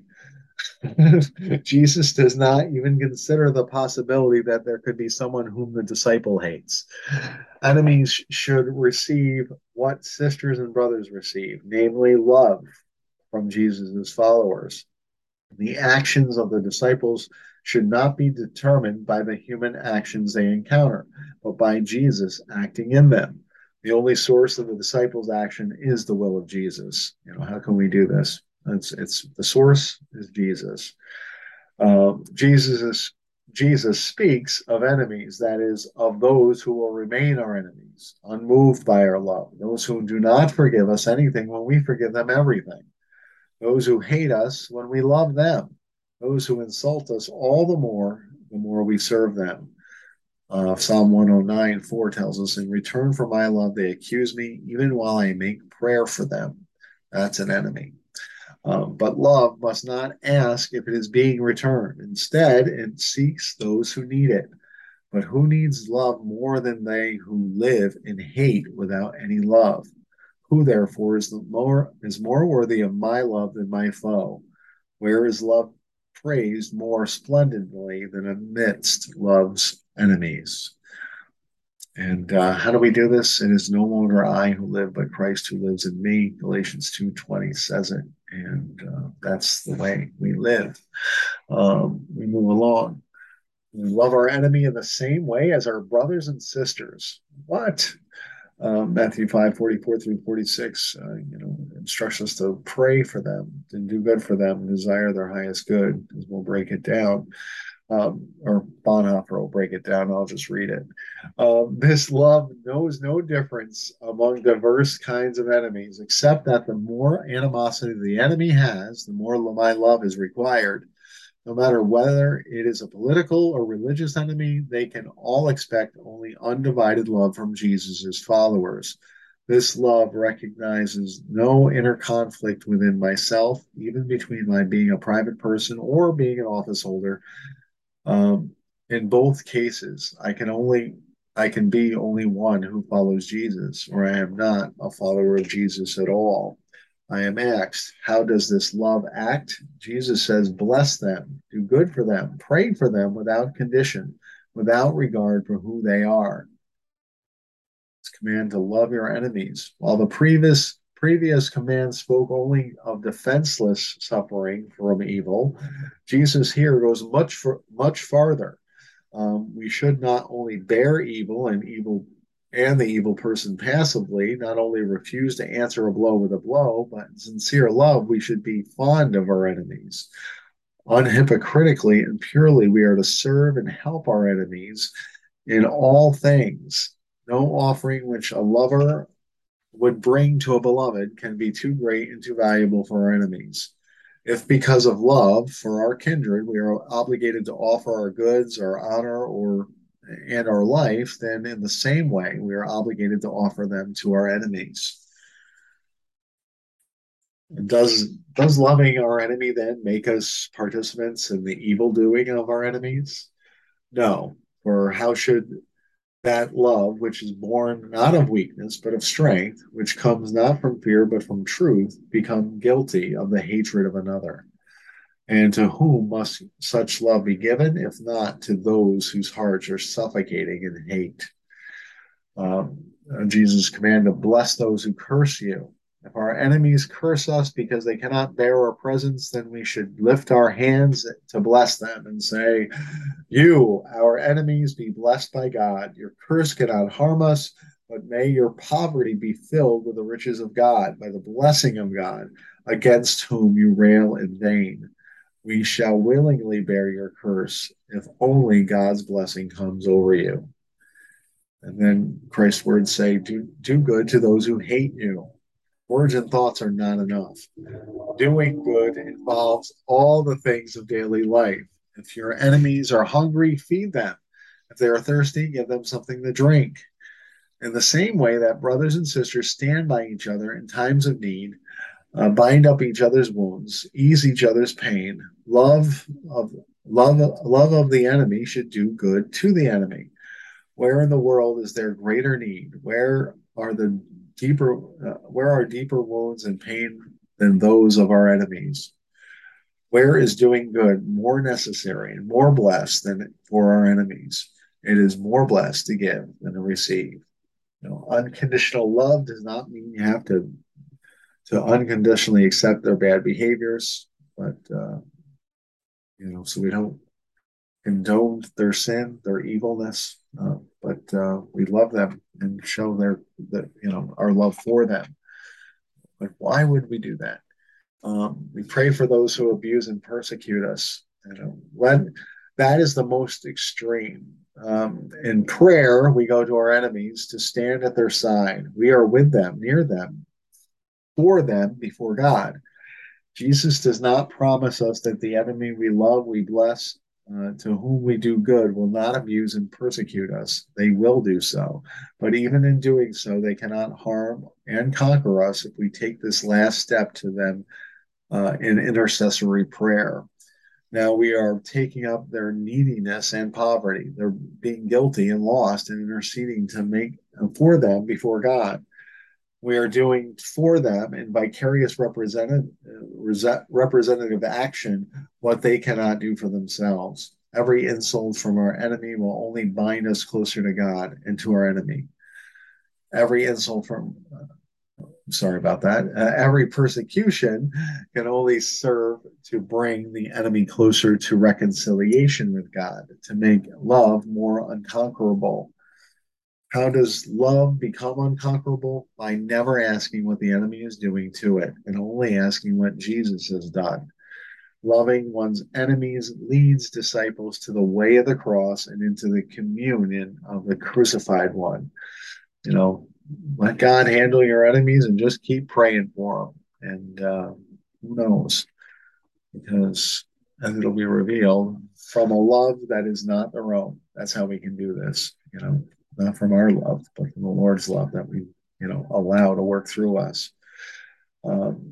Jesus does not even consider the possibility that there could be someone whom the disciple hates. Enemies should receive what sisters and brothers receive, namely love from Jesus' followers. The actions of the disciples should not be determined by the human actions they encounter, but by Jesus acting in them. The only source of the disciples' action is the will of Jesus. You know, how can we do this? It's, it's the source is Jesus. Uh, Jesus is, Jesus speaks of enemies, that is, of those who will remain our enemies, unmoved by our love, those who do not forgive us anything when we forgive them everything, those who hate us when we love them, those who insult us all the more, the more we serve them. Uh, Psalm one oh nine four tells us, in return for my love, they accuse me even while I make prayer for them. That's an enemy. Um, but love must not ask if it is being returned. Instead, it seeks those who need it. But who needs love more than they who live in hate without any love? Who therefore is the more is more worthy of my love than my foe? Where is love praised more splendidly than amidst love's enemies? And uh, how do we do this? It is no longer I who live, but Christ who lives in me. Galatians two twenty says it, and uh, that's the way we live. Um, we move along. We love our enemy in the same way as our brothers and sisters. What? Uh, Matthew five forty-four through forty-six, uh, you know, instructs us to pray for them, to do good for them, and desire their highest good, as we'll break it down. Um, or Bonhoeffer will break it down. I'll just read it. Um, this love knows no difference among diverse kinds of enemies, except that the more animosity the enemy has, the more my love is required. No matter whether it is a political or religious enemy, they can all expect only undivided love from Jesus' followers. This love recognizes no inner conflict within myself, even between my being a private person or being an office holder. Um, in both cases, I can only I can be only one who follows Jesus, or I am not a follower of Jesus at all. I am asked, how does this love act? Jesus says, bless them, do good for them, pray for them without condition, without regard for who they are. It's command to love your enemies. While the previous previous command spoke only of defenseless suffering from evil, Jesus here goes much for, much farther. Um, we should not only bear evil and evil and the evil person passively, not only refuse to answer a blow with a blow, but in sincere love, we should be fond of our enemies. Unhypocritically and purely, we are to serve and help our enemies in all things. No offering which a lover would bring to a beloved can be too great and too valuable for our enemies. If because of love for our kindred we are obligated to offer our goods, our honor, or and our life, then in the same way we are obligated to offer them to our enemies. And does does loving our enemy then make us participants in the evil doing of our enemies? No. For how should that love, which is born not of weakness, but of strength, which comes not from fear, but from truth, become guilty of the hatred of another? And to whom must such love be given, if not to those whose hearts are suffocating in hate? Um, Jesus' command to bless those who curse you. If our enemies curse us because they cannot bear our presence, then we should lift our hands to bless them and say, you, our enemies, be blessed by God. Your curse cannot harm us, but may your poverty be filled with the riches of God, by the blessing of God, against whom you rail in vain. We shall willingly bear your curse if only God's blessing comes over you. And then Christ's words say, do, do good to those who hate you. Words and thoughts are not enough. Doing good involves all the things of daily life. If your enemies are hungry, feed them. If they are thirsty, give them something to drink. In the same way that brothers and sisters stand by each other in times of need, uh, bind up each other's wounds, ease each other's pain, love of love love of the enemy should do good to the enemy. Where in the world is there greater need? Where are the deeper uh, where are deeper wounds and pain than those of our enemies? Where is doing good more necessary and more blessed than for our enemies? It is more blessed to give than to receive. You know, unconditional love does not mean you have to to unconditionally accept their bad behaviors, but uh, you know, so we don't condone their sin, their evilness, uh, but uh, we love them and show their that you know our love for them. Like, why would we do that? Um, we pray for those who abuse and persecute us. You know, when that is the most extreme. Um, in prayer, we go to our enemies to stand at their side. We are with them, near them, for them before God. Jesus does not promise us that the enemy we love, we bless, uh, to whom we do good, will not abuse and persecute us. They will do so. But even in doing so, they cannot harm and conquer us if we take this last step to them uh, in intercessory prayer. Now we are taking up their neediness and poverty. They're being guilty and lost and interceding to make for them before God. We are doing for them in vicarious representative, representative action what they cannot do for themselves. Every insult from our enemy will only bind us closer to God and to our enemy. Every insult from, uh, sorry about that, uh, every persecution can only serve to bring the enemy closer to reconciliation with God, to make love more unconquerable. How does love become unconquerable? By never asking what the enemy is doing to it and only asking what Jesus has done. Loving one's enemies leads disciples to the way of the cross and into the communion of the crucified one. You know, let God handle your enemies and just keep praying for them. And uh, who knows? Because as it'll be revealed, from a love that is not their own. That's how we can do this, you know, not from our love, but from the Lord's love that we, you know, allow to work through us, um,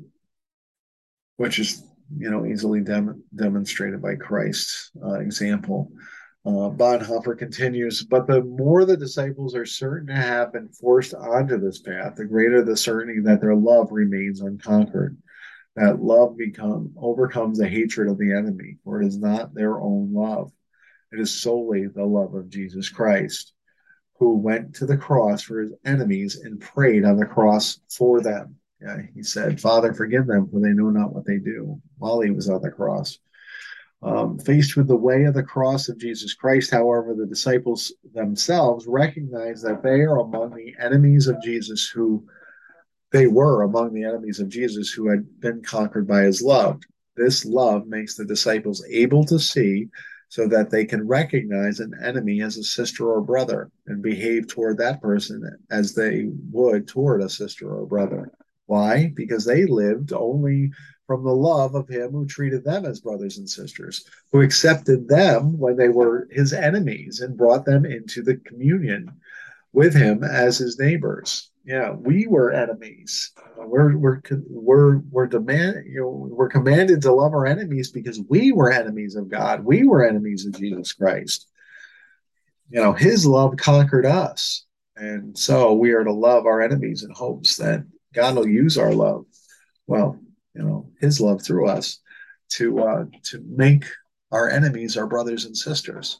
which is, you know, easily dem- demonstrated by Christ's uh, example. Uh, Bonhoeffer continues, but the more the disciples are certain to have been forced onto this path, the greater the certainty that their love remains unconquered. That love become overcomes the hatred of the enemy, for it is not their own love. It is solely the love of Jesus Christ, who went to the cross for his enemies and prayed on the cross for them. Yeah, he said, Father, forgive them, for they know not what they do, while he was on the cross. Um, faced with the way of the cross of Jesus Christ, however, the disciples themselves recognize that they are among the enemies of Jesus who they were among the enemies of Jesus who had been conquered by his love. This love makes the disciples able to see so that they can recognize an enemy as a sister or brother and behave toward that person as they would toward a sister or brother. Why? Because they lived only from the love of him who treated them as brothers and sisters, who accepted them when they were his enemies and brought them into the communion with him as his neighbors. Yeah, we were enemies. We're we're we're we're demand you know we're commanded to love our enemies because we were enemies of God. We were enemies of Jesus Christ. You know, His love conquered us, and so we are to love our enemies in hopes that God will use our love. Well, you know, His love through us to uh, to make our enemies our brothers and sisters.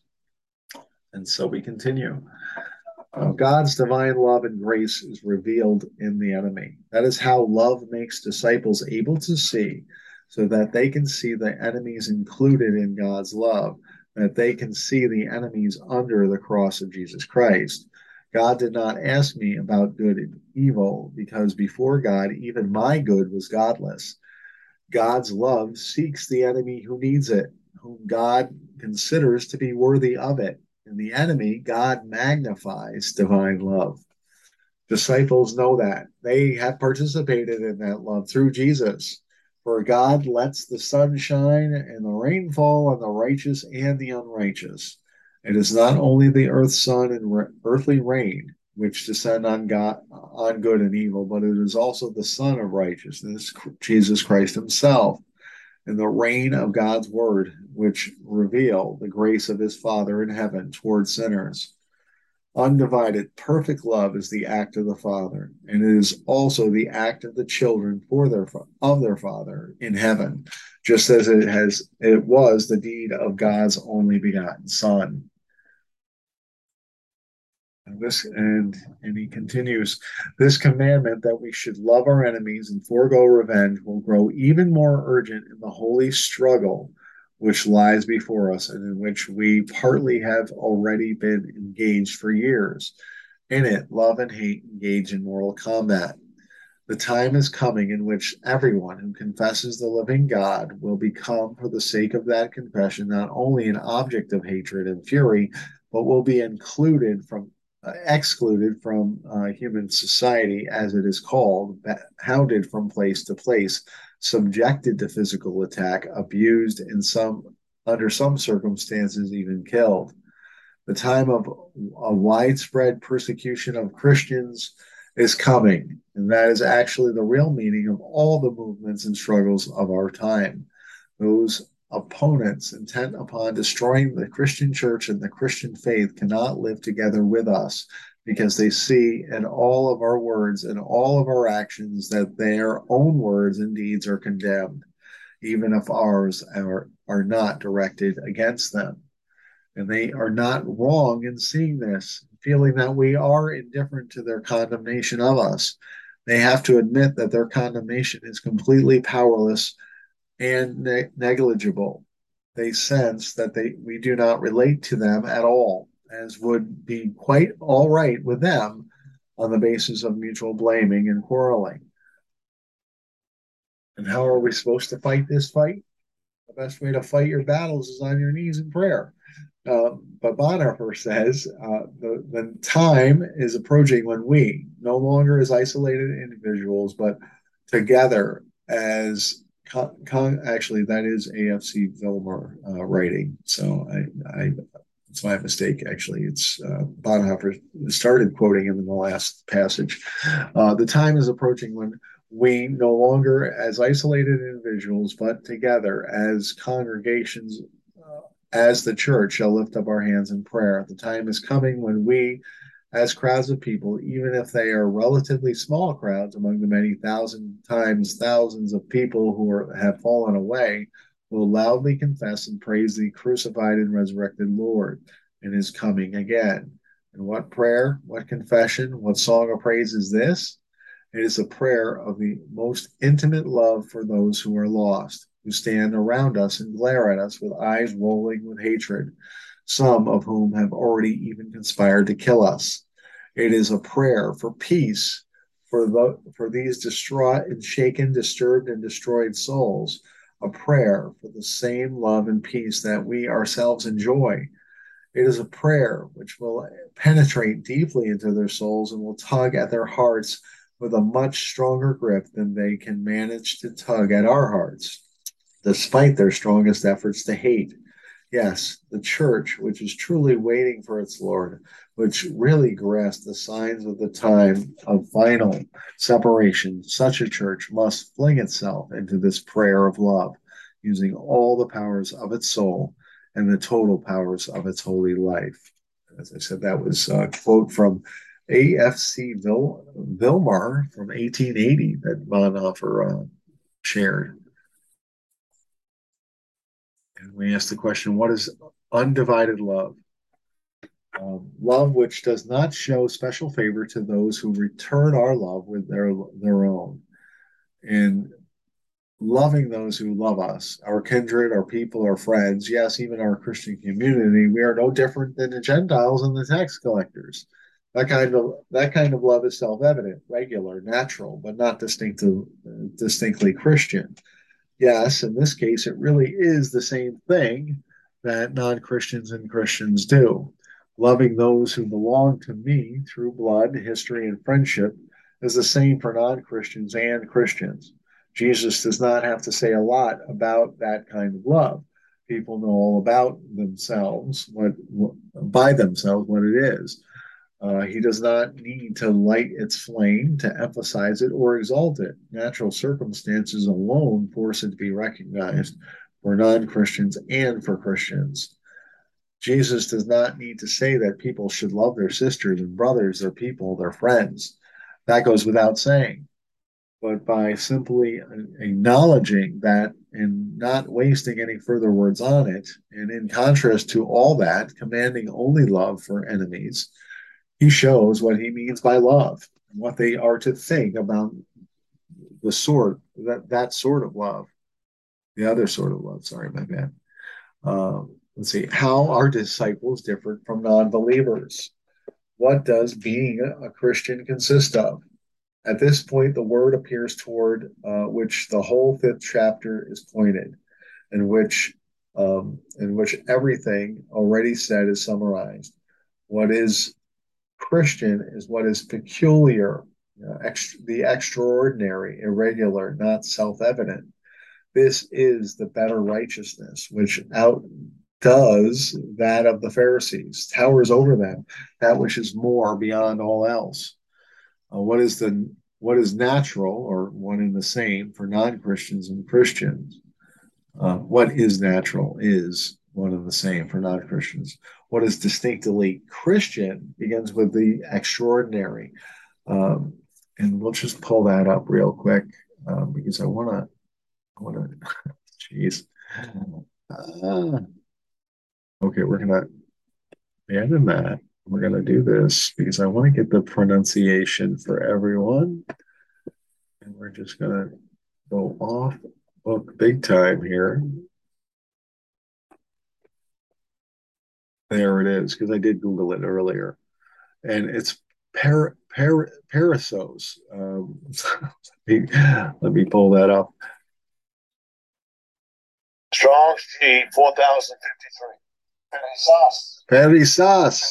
And so we continue. Uh, God's divine love and grace is revealed in the enemy. That is how love makes disciples able to see, so that they can see the enemies included in God's love, that they can see the enemies under the cross of Jesus Christ. God did not ask me about good and evil, because before God, even my good was godless. God's love seeks the enemy who needs it, whom God considers to be worthy of it. And the enemy, God magnifies divine love. Disciples know that. They have participated in that love through Jesus. For God lets the sun shine and the rain fall on the righteous and the unrighteous. It is not only the earth's sun and re- earthly rain which descend on God, on good and evil, but it is also the Son of righteousness, Jesus Christ Himself, and the rain of God's word, which reveal the grace of His Father in heaven toward sinners. Undivided, perfect love is the act of the Father, and it is also the act of the children for their of their Father in heaven, just as it has it was the deed of God's only begotten Son. And this and and he continues, this commandment that we should love our enemies and forego revenge will grow even more urgent in the holy struggle which lies before us and in which we partly have already been engaged for years. In it, love and hate engage in mortal combat. The time is coming in which everyone who confesses the living God will become, for the sake of that confession, not only an object of hatred and fury, but will be included from uh, excluded from uh, human society, as it is called, hounded from place to place, subjected to physical attack, abused in some under some circumstances, even killed. The time of a widespread persecution of Christians is coming, and that is actually the real meaning of all the movements and struggles of our time. Those opponents intent upon destroying the Christian church and the Christian faith cannot live together with us, because they see in all of our words and all of our actions that their own words and deeds are condemned, even if ours are, are not directed against them. And they are not wrong in seeing this, feeling that we are indifferent to their condemnation of us. They have to admit that their condemnation is completely powerless and ne- negligible. They sense that they we do not relate to them at all, as would be quite all right with them on the basis of mutual blaming and quarreling. And how are we supposed to fight this fight? The best way to fight your battles is on your knees in prayer. Uh, but Bonhoeffer says uh, the, the time is approaching when we, no longer as isolated individuals, but together as con, con, actually, that is A F C Vilmar uh, writing. So I, I, it's my mistake, actually. It's uh, Bonhoeffer started quoting him in the last passage. Uh, the time is approaching when we, no longer as isolated individuals, but together as congregations, uh, as the church, shall lift up our hands in prayer. The time is coming when we, as crowds of people, even if they are relatively small crowds among the many thousand times thousands of people who are, have fallen away, will loudly confess and praise the crucified and resurrected Lord and His coming again. And what prayer, what confession, what song of praise is this? It is a prayer of the most intimate love for those who are lost, who stand around us and glare at us with eyes rolling with hatred, some of whom have already even conspired to kill us. It is a prayer for peace for the for these distraught and shaken, disturbed, and destroyed souls, a prayer for the same love and peace that we ourselves enjoy. It is a prayer which will penetrate deeply into their souls and will tug at their hearts with a much stronger grip than they can manage to tug at our hearts, despite their strongest efforts to hate. Yes, the church, which is truly waiting for its Lord, which really grasps the signs of the time of final separation, such a church must fling itself into this prayer of love, using all the powers of its soul and the total powers of its holy life. As I said, that was a quote from A F C Vil- Vilmar from eighteen eighty that Bonhoeffer uh, shared. And we asked the question, what is undivided love? Um, love which does not show special favor to those who return our love with their their own. And loving those who love us, our kindred, our people, our friends, yes, even our Christian community, we are no different than the Gentiles and the tax collectors. That kind of that kind of love is self-evident, regular, natural, but not distinctive, distinctly Christian. Yes, in this case, it really is the same thing that non-Christians and Christians do. Loving those who belong to me through blood, history, and friendship is the same for non-Christians and Christians. Jesus does not have to say a lot about that kind of love. People know all about themselves, what, by themselves, what it is. Uh, he does not need to light its flame to emphasize it or exalt it. Natural circumstances alone force it to be recognized for non Christians and for Christians. Jesus does not need to say that people should love their sisters and brothers, their people, their friends. That goes without saying. But by simply acknowledging that and not wasting any further words on it, and in contrast to all that, commanding only love for enemies, he shows what he means by love and what they are to think about the sort that that sort of love, the other sort of love. Sorry, my bad. Um, let's see. How are disciples different from non-believers? What does being a Christian consist of? At this point, the word appears toward uh, which the whole fifth chapter is pointed, in which um, in which everything already said is summarized. What is Christian is what is peculiar, you know, ex- the extraordinary, irregular, not self evident. This is the better righteousness, which outdoes that of the Pharisees, towers over them, that which is more beyond all else. Uh, what is the what is natural or one and the same for non-Christians and Christians? Uh, what is natural is one and the same for non-Christians. What is distinctively Christian begins with the extraordinary. Um, and we'll just pull that up real quick um, because I want to, I want to, jeez. Uh, okay, we're going to abandon that. We're going to do this because I want to get the pronunciation for everyone. And we're just going to go off book big time here. There it is, because I did Google it earlier. And it's par, par, Parasos. Um, let, me, let me pull that up. Strong's G four thousand fifty-three. Sauce. Perisas.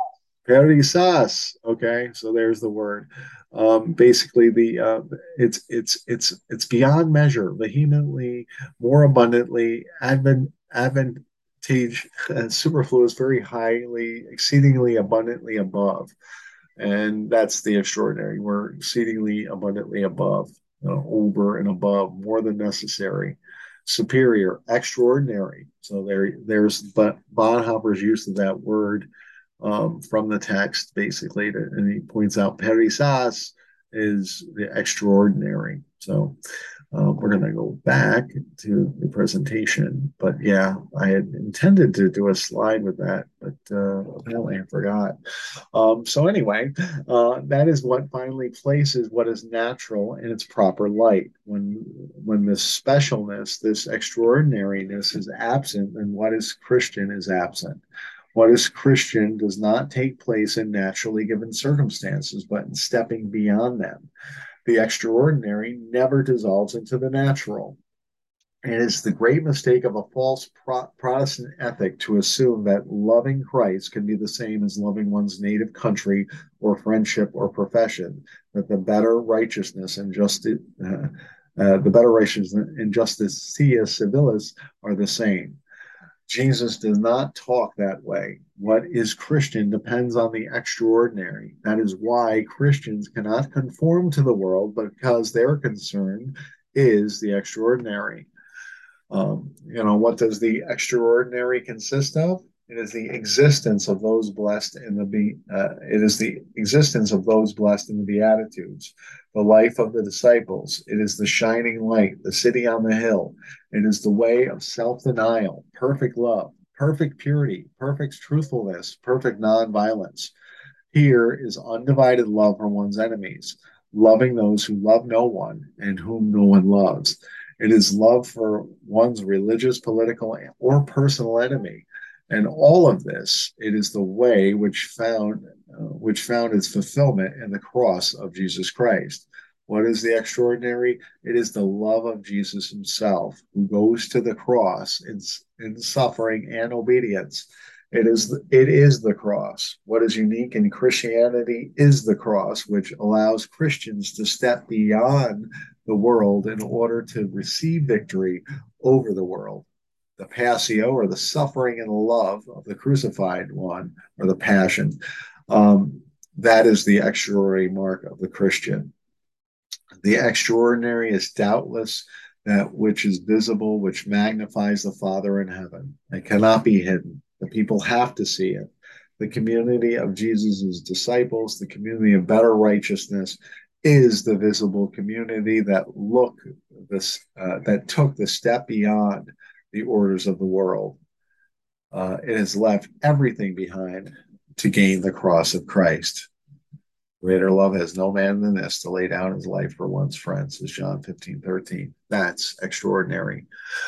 Perisas. Okay, so there's the word. Um, basically, the uh, it's it's it's it's beyond measure, vehemently, more abundantly, advent advantage, uh, superfluous, very highly, exceedingly abundantly above, and that's the extraordinary. We're exceedingly abundantly above, you know, over and above, more than necessary, superior, extraordinary. So there, there's but Bonhoeffer's use of that word um, from the text, basically, to, and he points out perisas is the extraordinary. So uh, we're going to go back to the presentation. But yeah, I had intended to do a slide with that, but uh, apparently I forgot. Um, so anyway, uh, that is what finally places what is natural in its proper light. When when this specialness, this extraordinariness is absent, then what is Christian is absent. What is Christian does not take place in naturally given circumstances, but in stepping beyond them. The extraordinary never dissolves into the natural. It is the great mistake of a false Pro- Protestant ethic to assume that loving Christ can be the same as loving one's native country or friendship or profession, that the better righteousness and justice, uh, uh, the better righteousness and justitia civilis are the same. Jesus does not talk that way. What is Christian depends on the extraordinary. That is why Christians cannot conform to the world because their concern is the extraordinary. Um, you know, what does the extraordinary consist of? It is the existence of those blessed in the be. Uh, it is the existence of those blessed in the Beatitudes, the life of the disciples. It is the shining light, the city on the hill. It is the way of self-denial, perfect love, perfect purity, perfect truthfulness, perfect nonviolence. Here is undivided love for one's enemies, loving those who love no one and whom no one loves. It is love for one's religious, political, or personal enemy. And all of this, it is the way which found uh, which found its fulfillment in the cross of Jesus Christ. What is the extraordinary? It is the love of Jesus himself, who goes to the cross in, in suffering and obedience. It is the, it is the cross. What is unique in Christianity is the cross, which allows Christians to step beyond the world in order to receive victory over the world. The passio, or the suffering and the love of the crucified one, or the passion. Um, that is the extraordinary mark of the Christian. The extraordinary is doubtless that which is visible, which magnifies the Father in heaven. It cannot be hidden. The people have to see it. The community of Jesus' disciples, the community of better righteousness, is the visible community that look this uh, that took the step beyond the orders of the world. Uh, it has left everything behind to gain the cross of Christ. Greater love has no man than this, to lay down his life for one's friends, is John fifteen thirteen. That's extraordinary.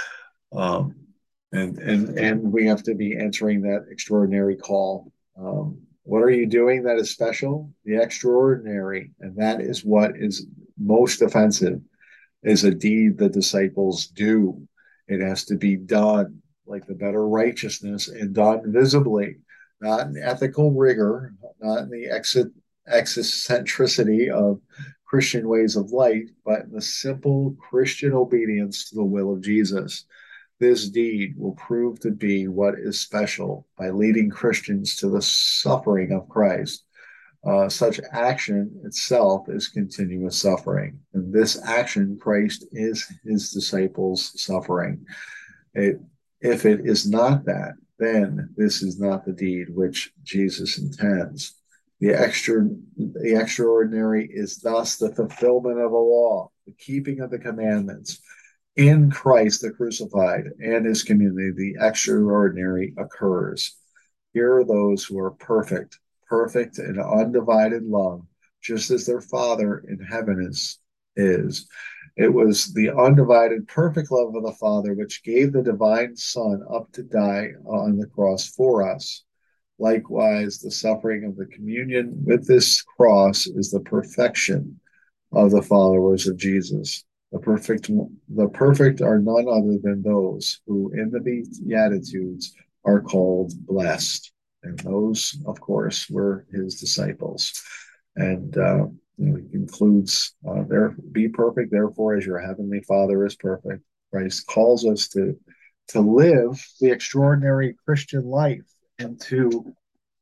Um, and, and, and we have to be answering that extraordinary call. Um, what are you doing that is special? The extraordinary. And that is what is most offensive, is a deed the disciples do. It has to be done like the better righteousness and done visibly, not in ethical rigor, not in the exit eccentricity of Christian ways of life, but in the simple Christian obedience to the will of Jesus. This deed will prove to be what is special by leading Christians to the suffering of Christ. Uh, such action itself is continuous suffering. And this action, Christ is his disciples' suffering. It, if it is not that, then this is not the deed which Jesus intends. The extra, the extraordinary is thus the fulfillment of a law, the keeping of the commandments. In Christ the crucified and his community, the extraordinary occurs. Here are those who are perfect, perfect in undivided love, just as their Father in heaven is. is. It was the undivided, perfect love of the Father which gave the divine Son up to die on the cross for us. Likewise, the suffering of the communion with this cross is the perfection of the followers of Jesus. The perfect, the perfect are none other than those who, in the Beatitudes, are called blessed. And those, of course, were his disciples. And uh, you know, he concludes, uh, there, be perfect, therefore, as your heavenly Father is perfect. Christ calls us to, to live the extraordinary Christian life and to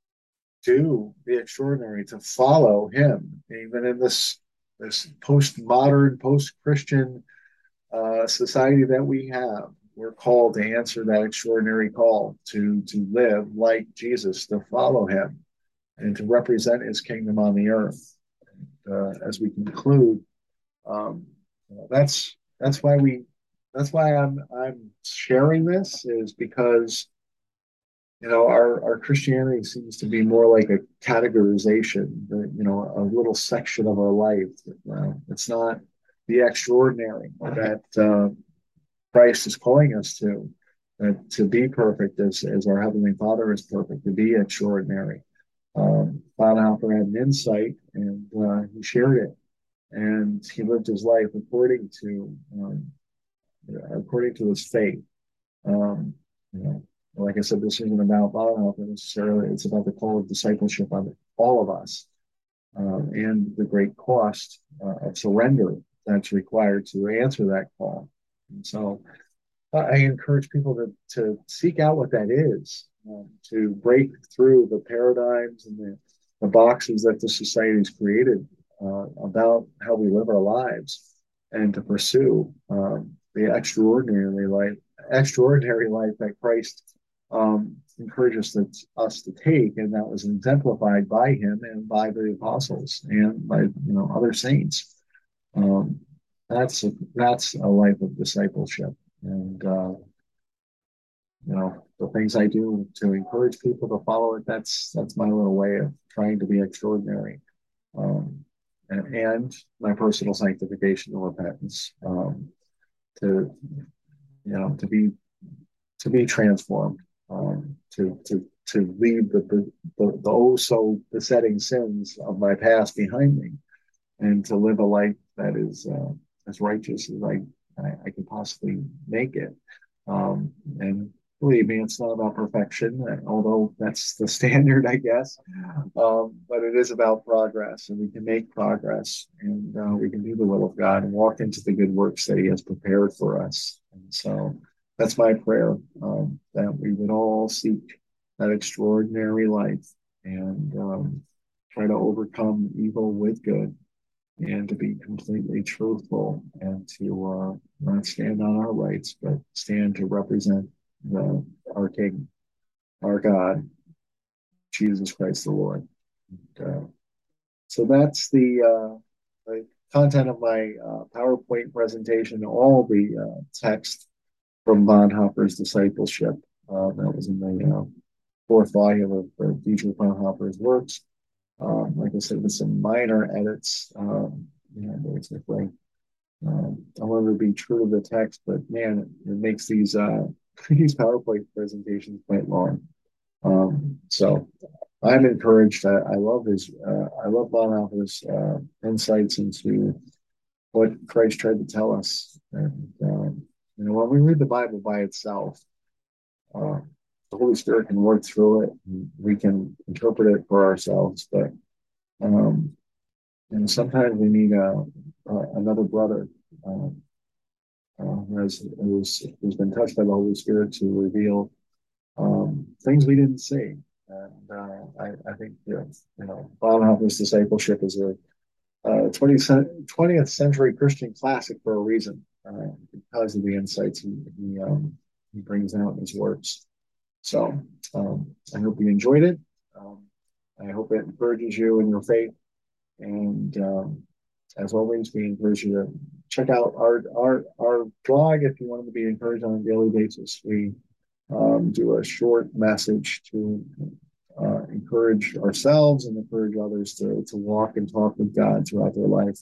do the extraordinary, to follow him, even in this this postmodern, post-Christian uh, society that we have. We're called to answer that extraordinary call to to live like Jesus, to follow him, and to represent his kingdom on the earth. Uh, as we conclude, um, that's that's why we that's why I'm I'm sharing this, is because you know, our, our Christianity seems to be more like a categorization, you know, a little section of our life. Uh, it's not the extraordinary that uh, Christ is calling us to, that to be perfect as, as our Heavenly Father is perfect, to be extraordinary. Um, Bonhoeffer had an insight, and uh, he shared it, and he lived his life according to um, according to his faith. Um, you know, like I said, this isn't about Bonhoeffer necessarily. It's about the call of discipleship on all of us, um, and the great cost uh, of surrender that's required to answer that call. And so I encourage people to, to seek out what that is, um, to break through the paradigms and the, the boxes that the society's created uh, about how we live our lives, and to pursue um, the extraordinary life, extraordinary life that Christ um, encourages us, us to take, and that was exemplified by him and by the apostles and by you know other saints. Um, that's a, that's a life of discipleship. And, uh, you know, the things I do to encourage people to follow it, that's, that's my little way of trying to be extraordinary. Um, and, and my personal sanctification and repentance, um, to, you know, to be, to be transformed. um, to to to leave the the, the the oh so besetting sins of my past behind me, and to live a life that is uh, as righteous as I, I I could possibly make it. Um, and believe me, it's not about perfection, although that's the standard, I guess. Um, but it is about progress, and we can make progress, and uh, we can do the will of God and walk into the good works that He has prepared for us. And so that's my prayer, um, that we would all seek that extraordinary life and um, try to overcome evil with good and to be completely truthful and to uh, not stand on our rights, but stand to represent the, our King, our God, Jesus Christ the Lord. And, uh, so that's the, uh, the content of my uh, PowerPoint presentation, all the uh, text from Bonhoeffer's Discipleship. Uh, that was in the uh, fourth volume of uh, Dietrich Bonhoeffer's works. Um, like I said, with some minor edits, um, you know, basically. Um, I wanted to be true to the text, but man, it, it makes these uh, these PowerPoint presentations quite long. Um, so I'm encouraged. I, I love his. Uh, I love Bonhoeffer's uh, insights into what Christ tried to tell us. And um, you know, when we read the Bible by itself, uh, the Holy Spirit can work through it. We can interpret it for ourselves, but um, you know, sometimes we need a, a, another brother uh, uh, who has who's, who's been touched by the Holy Spirit to reveal um, things we didn't see. And uh, I, I think you know, you know Bonhoeffer's Discipleship is a uh, twentieth, twentieth century Christian classic for a reason, uh, because of the insights he he, um, he brings out in his works. So um, I hope you enjoyed it. Um, I hope it encourages you in your faith. And um, as always, we encourage you to check out our our our blog if you want to be encouraged on a daily basis. We um, do a short message to uh, encourage ourselves and encourage others to to walk and talk with God throughout their life.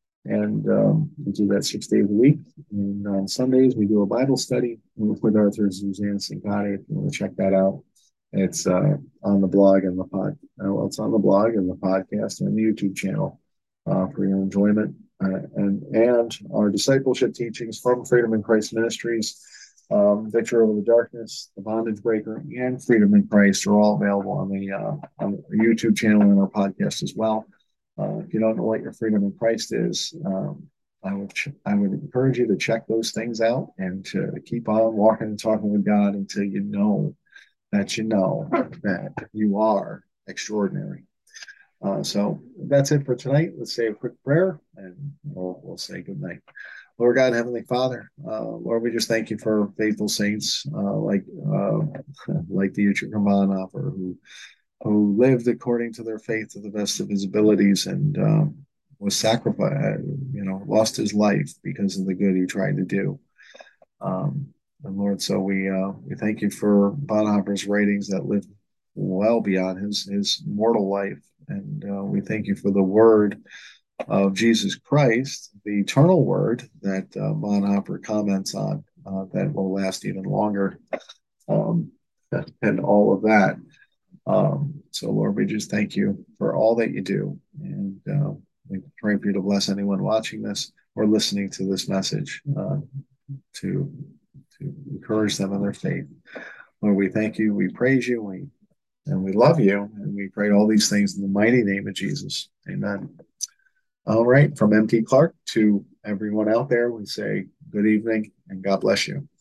And um, we do that six days a week. And on Sundays, we do a Bible study with Arthur Suzanne Sincati. If you want to check that out, it's uh, on the blog and the pod. Uh, well, it's on the blog and the podcast and the YouTube channel uh, for your enjoyment. Uh, and and our discipleship teachings from Freedom in Christ Ministries, um, Victory Over the Darkness, The Bondage Breaker, and Freedom in Christ are all available on the, uh, on the YouTube channel and our podcast as well. Uh, if you don't know what your freedom in Christ is, um, I would I would encourage you to check those things out and to keep on walking and talking with God until you know that you know that you are extraordinary. Uh, so that's it for tonight. Let's say a quick prayer and we'll, we'll say good night. Lord God, Heavenly Father, uh, Lord, we just thank you for faithful saints uh, like uh, like the Dietrich Bonhoeffer who who lived according to their faith to the best of his abilities and um, was sacrificed, you know, lost his life because of the good he tried to do. Um, and Lord, so we uh, we thank you for Bonhoeffer's writings that live well beyond his his mortal life, and uh, we thank you for the Word of Jesus Christ, the eternal Word that uh, Bonhoeffer comments on, uh, that will last even longer, um, and all of that. Um, so, Lord, we just thank you for all that you do. And uh, we pray for you to bless anyone watching this or listening to this message, uh, to, to encourage them in their faith. Lord, we thank you, we praise you, we, and we love you. And we pray all these things in the mighty name of Jesus. Amen. All right. From M T Clark to everyone out there, we say good evening and God bless you.